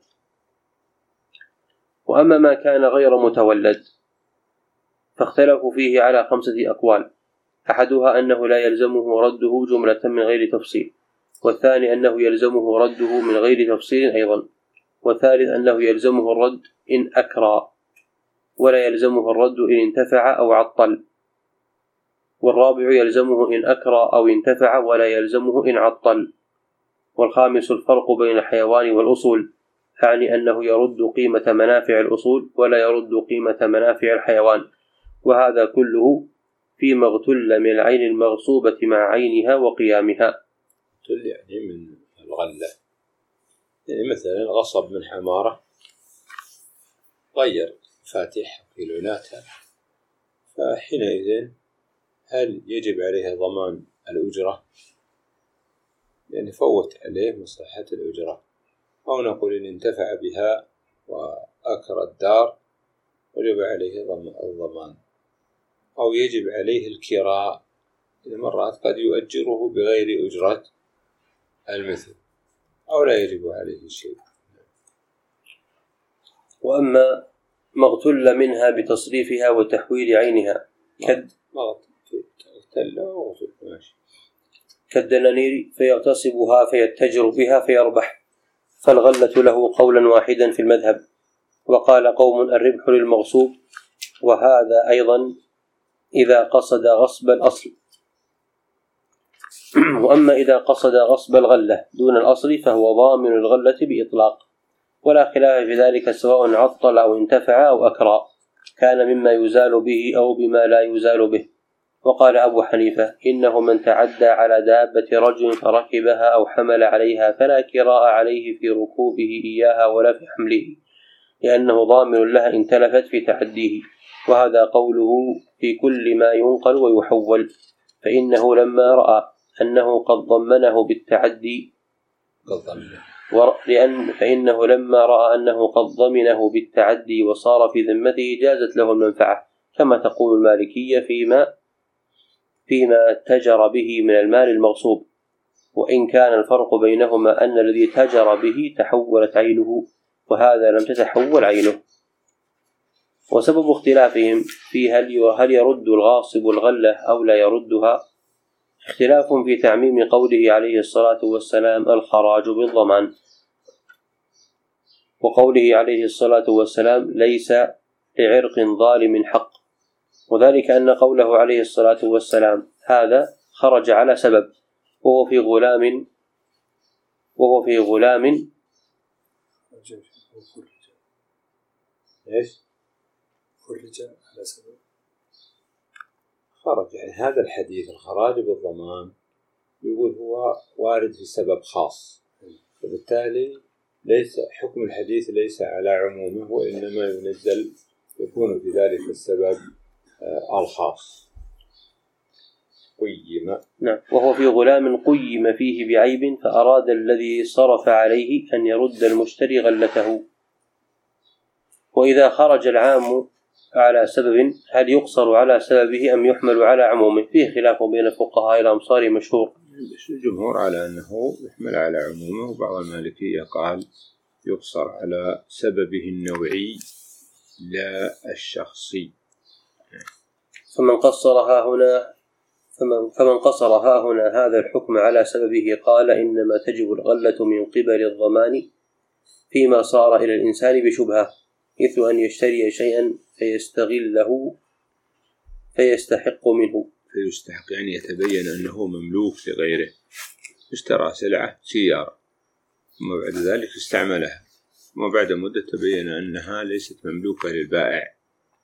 وأما ما كان غير متولد فاختلفوا فيه على 5 أقوال: أحدها أنه لا يلزمه رده جملة من غير تفصيل، والثاني أنه يلزمه رده من غير تفصيل أيضا، والثالث أنه يلزمه الرد إن أكرى ولا يلزمه الرد إن انتفع أو عطل، والرابع يلزمه إن أكرى أو انتفع ولا يلزمه إن عطل، والخامس الفرق بين الحيوان والأصول، يعني أنه يرد قيمة منافع الأصول ولا يرد قيمة منافع الحيوان، وهذا كله فيما اغتل من العين المغصوبة مع عينها وقيامها. يعني من الغلة، يعني مثلا غصب من حمارة غير فاتح كيلوناتها، فحينئذ هل يجب عليها ضمان الأجرة؟ يعني فوت عليه مصلحة الأجرة، أو نقول إن انتفع بها وأكر الدار وجب عليه الضمان، أو يجب عليه الكراء، مرات قد يؤجره بغير أجرة المثل، أو لا يجب عليه شيء. وأما مغتل منها بتصريفها وتحويل عينها كالدنانير فيغتصبها فيتجر بها فيربح، فالغلة له قولا واحدا في المذهب، وقال قوم الربح للمغصوب، وهذا أيضا إذا قصد غصب الأصل. وأما إذا قصد غصب الغلة دون الأصل فهو ضامن الغلة بإطلاق، ولا خلاف في ذلك سواء عطل أو انتفع أو أكرى، كان مما يزال به أو بما لا يزال به. وقال أبو حنيفة إنه من تعدى على دابة رجل فركبها أو حمل عليها فلا كراء عليه في ركوبه إياها ولا في حمله، لأنه ضامن لها إن تلفت في تعديه، وهذا قوله في كل ما ينقل ويحول. فإنه لما رأى أنه قد ضمنه بالتعدي وصار في ذمته جازت له المنفعة، كما تقول المالكية فيما فيما تجر به من المال المغصوب، وإن كان الفرق بينهما أن الذي تجر به تحولت عينه وهذا لم تتحول عينه. وسبب اختلافهم في هل يرد الغاصب الغلة أو لا يردها اختلاف في تعميم قوله عليه الصلاة والسلام الخراج بالضمان، وقوله عليه الصلاة والسلام ليس لعرق ظالم حق، وذلك أن قوله عليه الصلاة والسلام هذا خرج على سبب وهو في غلام ايش؟ خرج على سبب خرج، يعني هذا الحديث الخراج بالضمان يقول هو وارد في سبب خاص، وبالتالي ليس حكم الحديث ليس على عمومه وإنما ينزل يكون في ذلك السبب الخاص. قيم، نعم، وهو في غلام قيم فيه بعيب فأراد الذي صرف عليه أن يرد المشتري غلته. وإذا خرج العام على سبب هل يقصر على سببه أم يحمل على عمومه؟ فيه خلاف بين فقهاء الأمصار مشهور. الجمهور على أنه يحمل على عمومه، وبعض المالكية قال يقصر على سببه النوعي لا الشخصي. فمن قصر ها هنا هذا الحكم على سببه قال إنما تجب الغلة من قبل الضمان فيما صار إلى الإنسان بشبهة، مثل أن يشتري شيئا فيستغله فيستحق منه. فيستحق يعني يتبين أنه مملوك لغيره، اشترى سلعة سيارة ثم بعد ذلك استعملها ثم بعد مدة تبين أنها ليست مملوكة للبائع.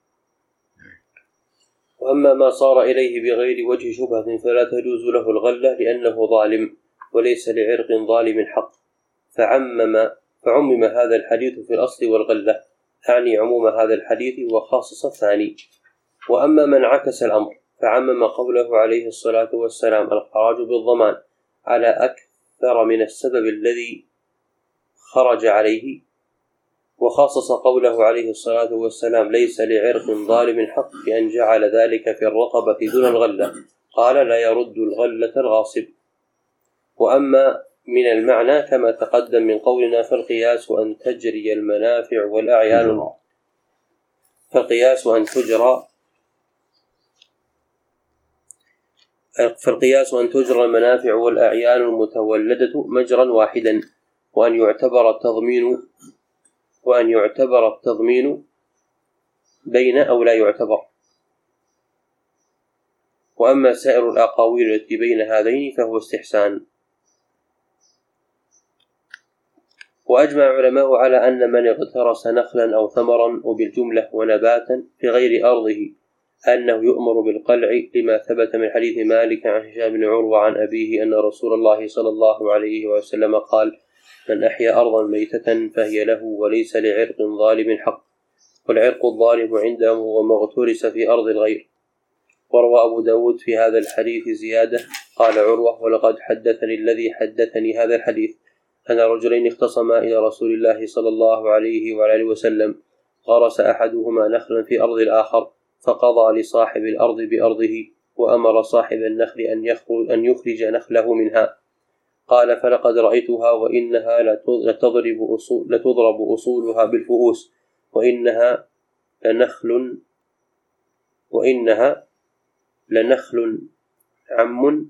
وأما ما صار إليه بغير وجه شبهة فلا تجوز له الغلة لأنه ظالم وليس لعرق ظالم حق، فعمم هذا الحديث في الأصل والغلة، أعني عموم هذا الحديث وخاصص الثاني. وأما من عكس الأمر فعمم قوله عليه الصلاة والسلام الخراج بالضمان على أكثر من السبب الذي خرج عليه، وخاصص قوله عليه الصلاة والسلام ليس لعرق ظالم حق بأن جعل ذلك في الرقبة دون الغلة، قال لا يرد الغلة الغاصب. وأما من المعنى كما تقدم من قولنا فالقياس أن تجري المنافع والأعيان فالقياس أن تجرى المنافع والأعيان المتولدة مجرا واحدا، وأن يعتبر التضمين بين أو لا يعتبر. وأما سائر الأقاويل التي بين هذين فهو استحسان. وأجمع علماء على أن من اغترس نخلا أو ثمرا وبالجملة ونباتا في غير أرضه أنه يؤمر بالقلع، لما ثبت من حديث مالك عن هشام بن عروة عن أبيه أن رسول الله صلى الله عليه وسلم قال من أحيا أرضا ميتة فهي له وليس لعرق ظالم حق، والعرق الظالم عندهم هو ما اغترس في أرض الغير. وروى أبو داود في هذا الحديث زيادة، قال عروة ولقد حدثني الذي حدثني هذا الحديث أن رجلين اختصما إلى رسول الله صلى الله عليه وآله وسلم، غرس أحدهما نخلا في أرض الآخر فقضى لصاحب الأرض بأرضه وأمر صاحب النخل أن يخرج نخله منها. قال فلقد رأيتها وإنها لتضرب أصولها بالفؤوس وإنها لنخل عم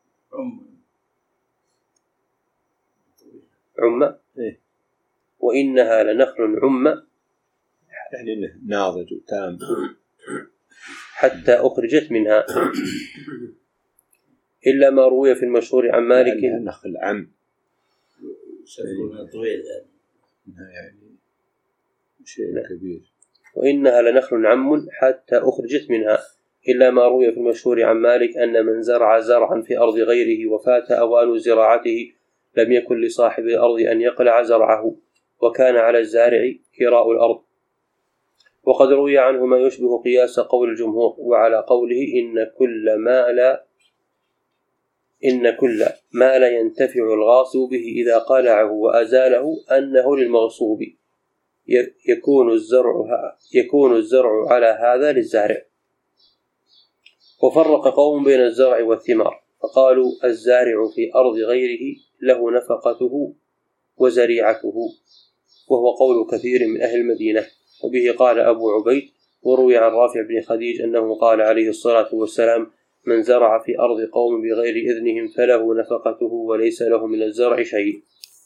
وإنها لنخل عم يعني ناضج تام حتى أخرجت منها، إلا ما روي في المشهور عن مالك نخل عم طويل يعني شيء كبير، وإنها لنخل عم حتى أخرجت منها، إلا ما روي في المشهور عن مالك أن من زرع زرعا في أرض غيره وفات أوان زراعته لم يكن لصاحب الأرض أن يقلع زرعه، وكان على الزارع كراء الأرض. وقد روي عنه ما يشبه قياس قول الجمهور، وعلى قوله إن كل ما لا ينتفع الغاصب به إذا قلعه وأزاله أنه للمغصوب، يكون الزرع على هذا للزارع. وفرق قوم بين الزرع والثمار فقالوا الزارع في أرض غيره له نفقته وزريعته، وهو قول كثير من أهل المدينة. وبه قال أبو عبيد، وروي عن رافع بن خديج أنه قال عليه الصلاة والسلام: من زرع في أرض قوم بغير إذنهم فله نفقته وليس له من الزرع شيء.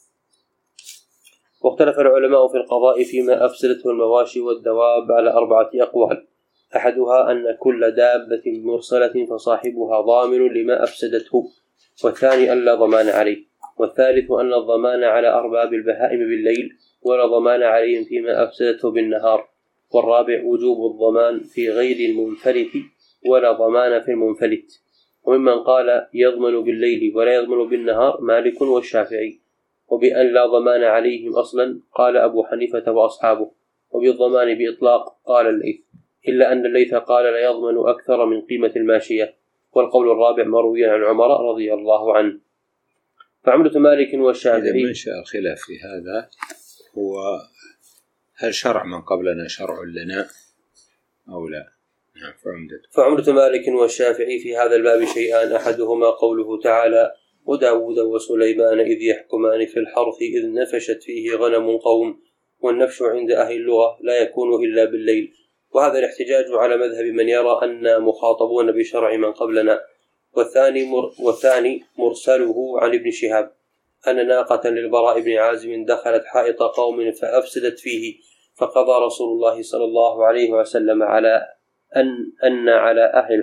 واختلف العلماء في القضاء فيما أفسدته المواشي والدواب على 4 أقوال: أحدها أن كل دابة مرسلة فصاحبها ضامن لما أفسدته، والثاني أن لا ضمان عليه، والثالث أن الضمان على أرباب البهائم بالليل ولا ضمان عليهم فيما أفسدته بالنهار، والرابع وجوب الضمان في غير المنفلت ولا ضمان في المنفلت. وممن قال يضمن بالليل ولا يضمن بالنهار مالك والشافعي، وبأن لا ضمان عليهم أصلا قال أبو حنيفة وأصحابه، وبالضمان بإطلاق قال الليث، إلا أن الليث قال لا يضمن أكثر من قيمة الماشية، والقول الرابع مروي عن عمر رضي الله عنه. فعمدة مالك والشافعي. إذا منشأ الخلاف في هذا هو هل شرع من قبلنا شرع لنا أو لا؟ فعمدة مالك والشافعي في هذا الباب شيئان: أحدهما قوله تعالى: وداود وسليمان إذ يحكمان في الحرث إذ نفشت فيه غنم قوم، والنفش عند أهل اللغة لا يكون إلا بالليل. وهذا الاحتجاج على مذهب من يرى أن مخاطبون بشرع من قبلنا. والثاني مرسله عن ابن شهاب أن ناقة للبراء بن عازم دخلت حائط قوم فأفسدت فيه، فقضى رسول الله صلى الله عليه وسلم على أن على أهل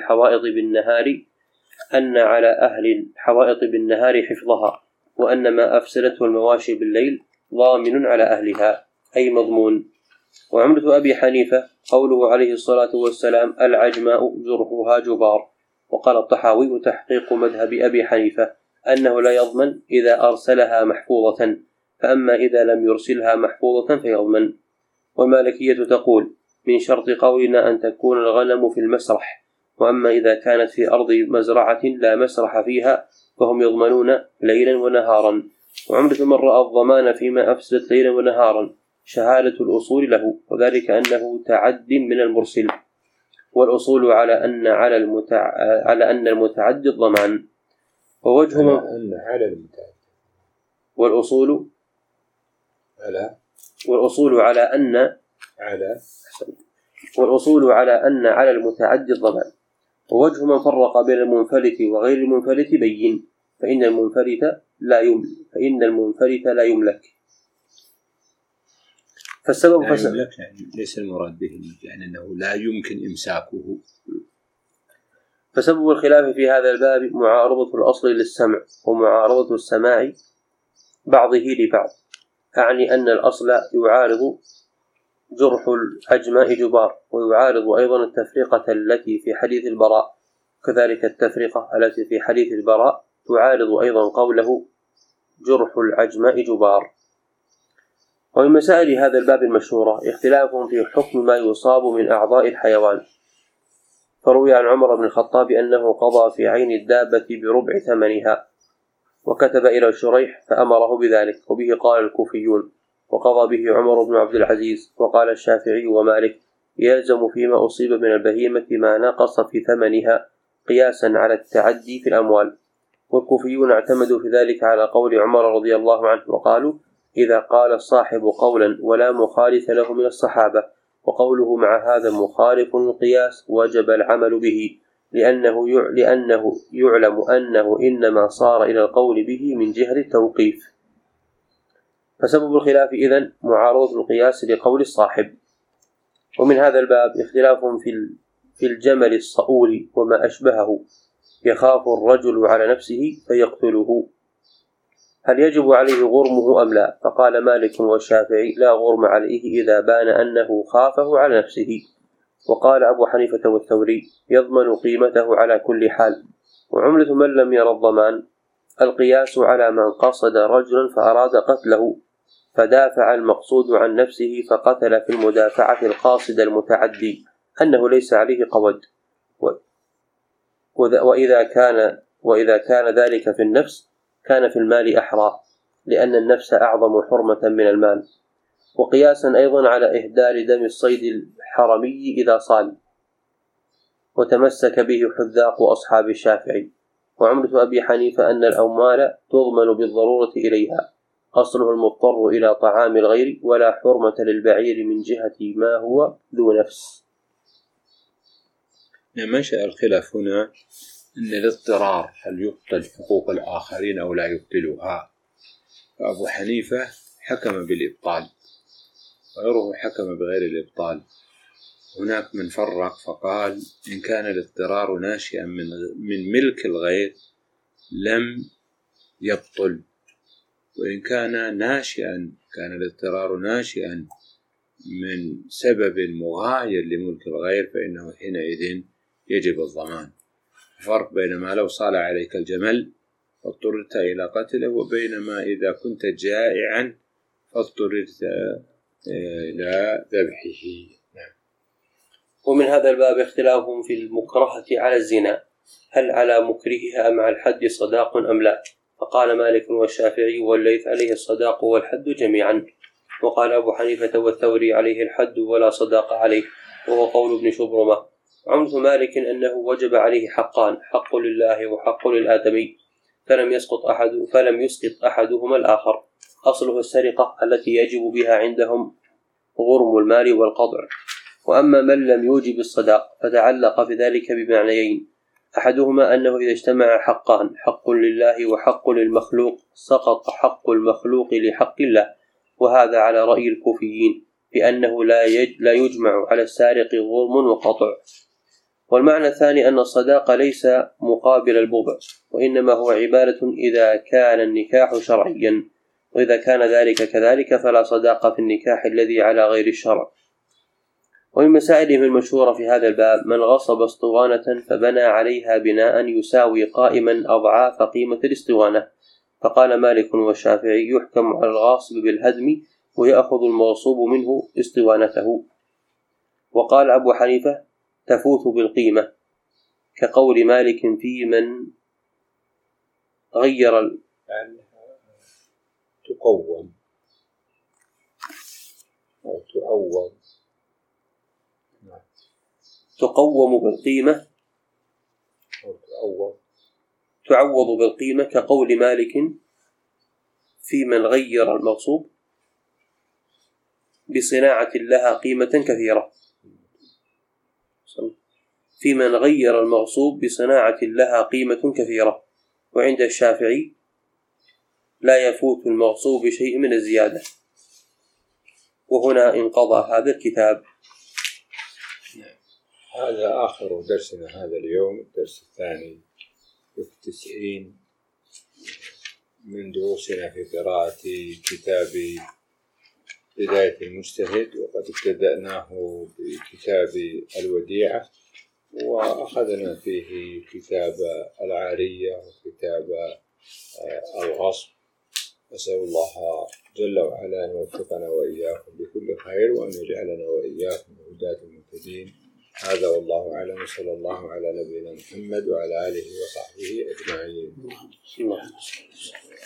الحوائط بالنهار حفظها، وأن ما أفسدته المواشي بالليل ضامن على أهلها أي مضمون. وعمدة أبي حنيفة قوله عليه الصلاة والسلام: العجماء جرحها جبار. وقال الطحاوي: وتحقيق مذهب أبي حنيفة أنه لا يضمن إذا أرسلها محفوظة، فأما إذا لم يرسلها محفوظة فيضمن. والمالكية تقول: من شرط قولنا أن تكون الغنم في المسرح، وأما إذا كانت في أرض مزرعة لا مسرح فيها فهم يضمنون ليلا ونهارا. وعمدة من رأى الضمان فيما أفسدت ليلا ونهارا شهادة الأصول له، وذلك أنه تعد من المرسل، والأصول على أن المتعدي الضمان. ووجه والأصول على أن على المتعدي الضمان. ووجه من فرق بين المنفلت وغير المنفلت بين، فإن المنفلت لا يملك. فالسبب ليس المراد به يعني أنه لا يمكن إمساكه. فسبب الخلاف في هذا الباب معارضة الأصل للسمع ومعارضة السماع بعضه لبعض، أعني أن الأصل يعارض جرح العجماء جبار، ويعارض أيضا التفرقة التي في حديث البراء، كذلك التفرقة التي في حديث البراء تعارض أيضا قوله جرح العجماء جبار. ومن مسائل هذا الباب المشهورة اختلافهم في حكم ما يصاب من أعضاء الحيوان. فروي عن عمر بن الخطاب أنه قضى في عين الدابة بربع ثمنها، وكتب إلى شريح فأمره بذلك، وبه قال الكوفيون، وقضى به عمر بن عبد العزيز. وقال الشافعي ومالك: يلزم فيما أصيب من البهيمة ما نقص في ثمنها قياسا على التعدي في الأموال. والكوفيون اعتمدوا في ذلك على قول عمر رضي الله عنه، وقالوا: إذا قال الصاحب قولا ولا مخالف له من الصحابة وقوله مع هذا مخالف القياس وجب العمل به، لأنه يعلم أنه إنما صار إلى القول به من جهة التوقيف. فسبب الخلاف إذن معارضة القياس لقول الصاحب. ومن هذا الباب اختلاف في الجمل الصؤول وما أشبهه، يخاف الرجل على نفسه فيقتله، هل يجب عليه غرمه أم لا؟ فقال مالك والشافعي: لا غرم عليه إذا بان أنه خافه على نفسه. وقال أبو حنيفة والثوري: يضمن قيمته على كل حال. وعملة من لم ير الضمان القياس على من قصد رجلا فأراد قتله فدافع المقصود عن نفسه فقتل، في المدافعة القاصد المتعدي أنه ليس عليه قود، وإذا كان ذلك في النفس كان في المال أحرى، لأن النفس أعظم حرمة من المال. وقياسا أيضا على إهدار دم الصيد الحرمي إذا صال، وتمسك به حذاق أصحاب الشافعي. وعمدة أبي حنيفة أن الأموال تضمن بالضرورة إليها، أصله المضطر إلى طعام الغير، ولا حرمة للبعير من جهة ما هو ذو نفس. منشأ الخلاف هنا أن الاضطرار هل يبطل حقوق الآخرين أو لا يبطلها. فأبو حنيفة حكم بالإبطال وغيره حكم بغير الإبطال. هناك من فرق فقال إن كان الاضطرار ناشئا من ملك الغير لم يبطل، وإن كان الاضطرار ناشئا من سبب مغاير لملك الغير فإنه حينئذ يجب الضمان. فرق بين ما لو صال عليك الجمل فاضطررت إلى قتله، وبينما إذا كنت جائعا فاضطررت إلى ذبحه. ومن هذا الباب اختلاف في المكرهة على الزنا، هل على مكرهها مع الحد صداق أم لا؟ فقال مالك والشافعي والليث عليه الصداق والحد جميعا، وقال أبو حنيفة والثوري عليه الحد ولا صداق عليه، وهو قول ابن شبرمة. عمدة مالك أنه وجب عليه حقان، حق لله وحق للآدمي، فلم يسقط أحدهما الآخر. أصله السرقة التي يجب بها عندهم غرم المال والقطع. وأما من لم يوجب الصداق فتعلق في ذلك بمعنيين، أحدهما أنه إذا اجتمع حقان، حق لله وحق للمخلوق، سقط حق المخلوق لحق الله، وهذا على رأي الكوفيين بأنه لا يجمع على السارق غرم وقطع. والمعنى الثاني أن الصداق ليس مقابل البضع، وإنما هو عبادة إذا كان النكاح شرعيا، وإذا كان ذلك كذلك فلا صداق في النكاح الذي على غير الشرع. ومن مسائلهم المشهورة في هذا الباب من غصب اسطوانة فبنى عليها بناء يساوي قائما أضعاف قيمة الاسطوانة، فقال مالك والشافعي يحكم على الغاصب بالهدم ويأخذ المغصوب منه اسطوانته. وقال أبو حنيفة تفوت بالقيمة، كقول مالك في من غير تقوم أو تعوض. تقوم بالقيمة أو تعوض بالقيمة، كقول مالك في من غير المغصوب بصناعة لها قيمة كثيرة، في من غير المغصوب بصناعة لها قيمة كثيرة. وعند الشافعي لا يفوت المغصوب بشيء من الزيادة. وهنا انقضى هذا الكتاب. هذا آخر درسنا هذا اليوم، الدرس الثاني في 90 من دروسنا في قراءة كتاب بداية المجتهد، وقد ابتدأناه بكتاب الوديعة، وأخذنا فيه كتاب العارية وكتاب الغصب. أسأل الله جل وعلا أن يوفقنا وإياكم بكل خير، وأن يجعلنا وإياكم هداة المهتدين. هذا والله أعلم، صلى الله على نبينا محمد وعلى آله وصحبه أجمعين.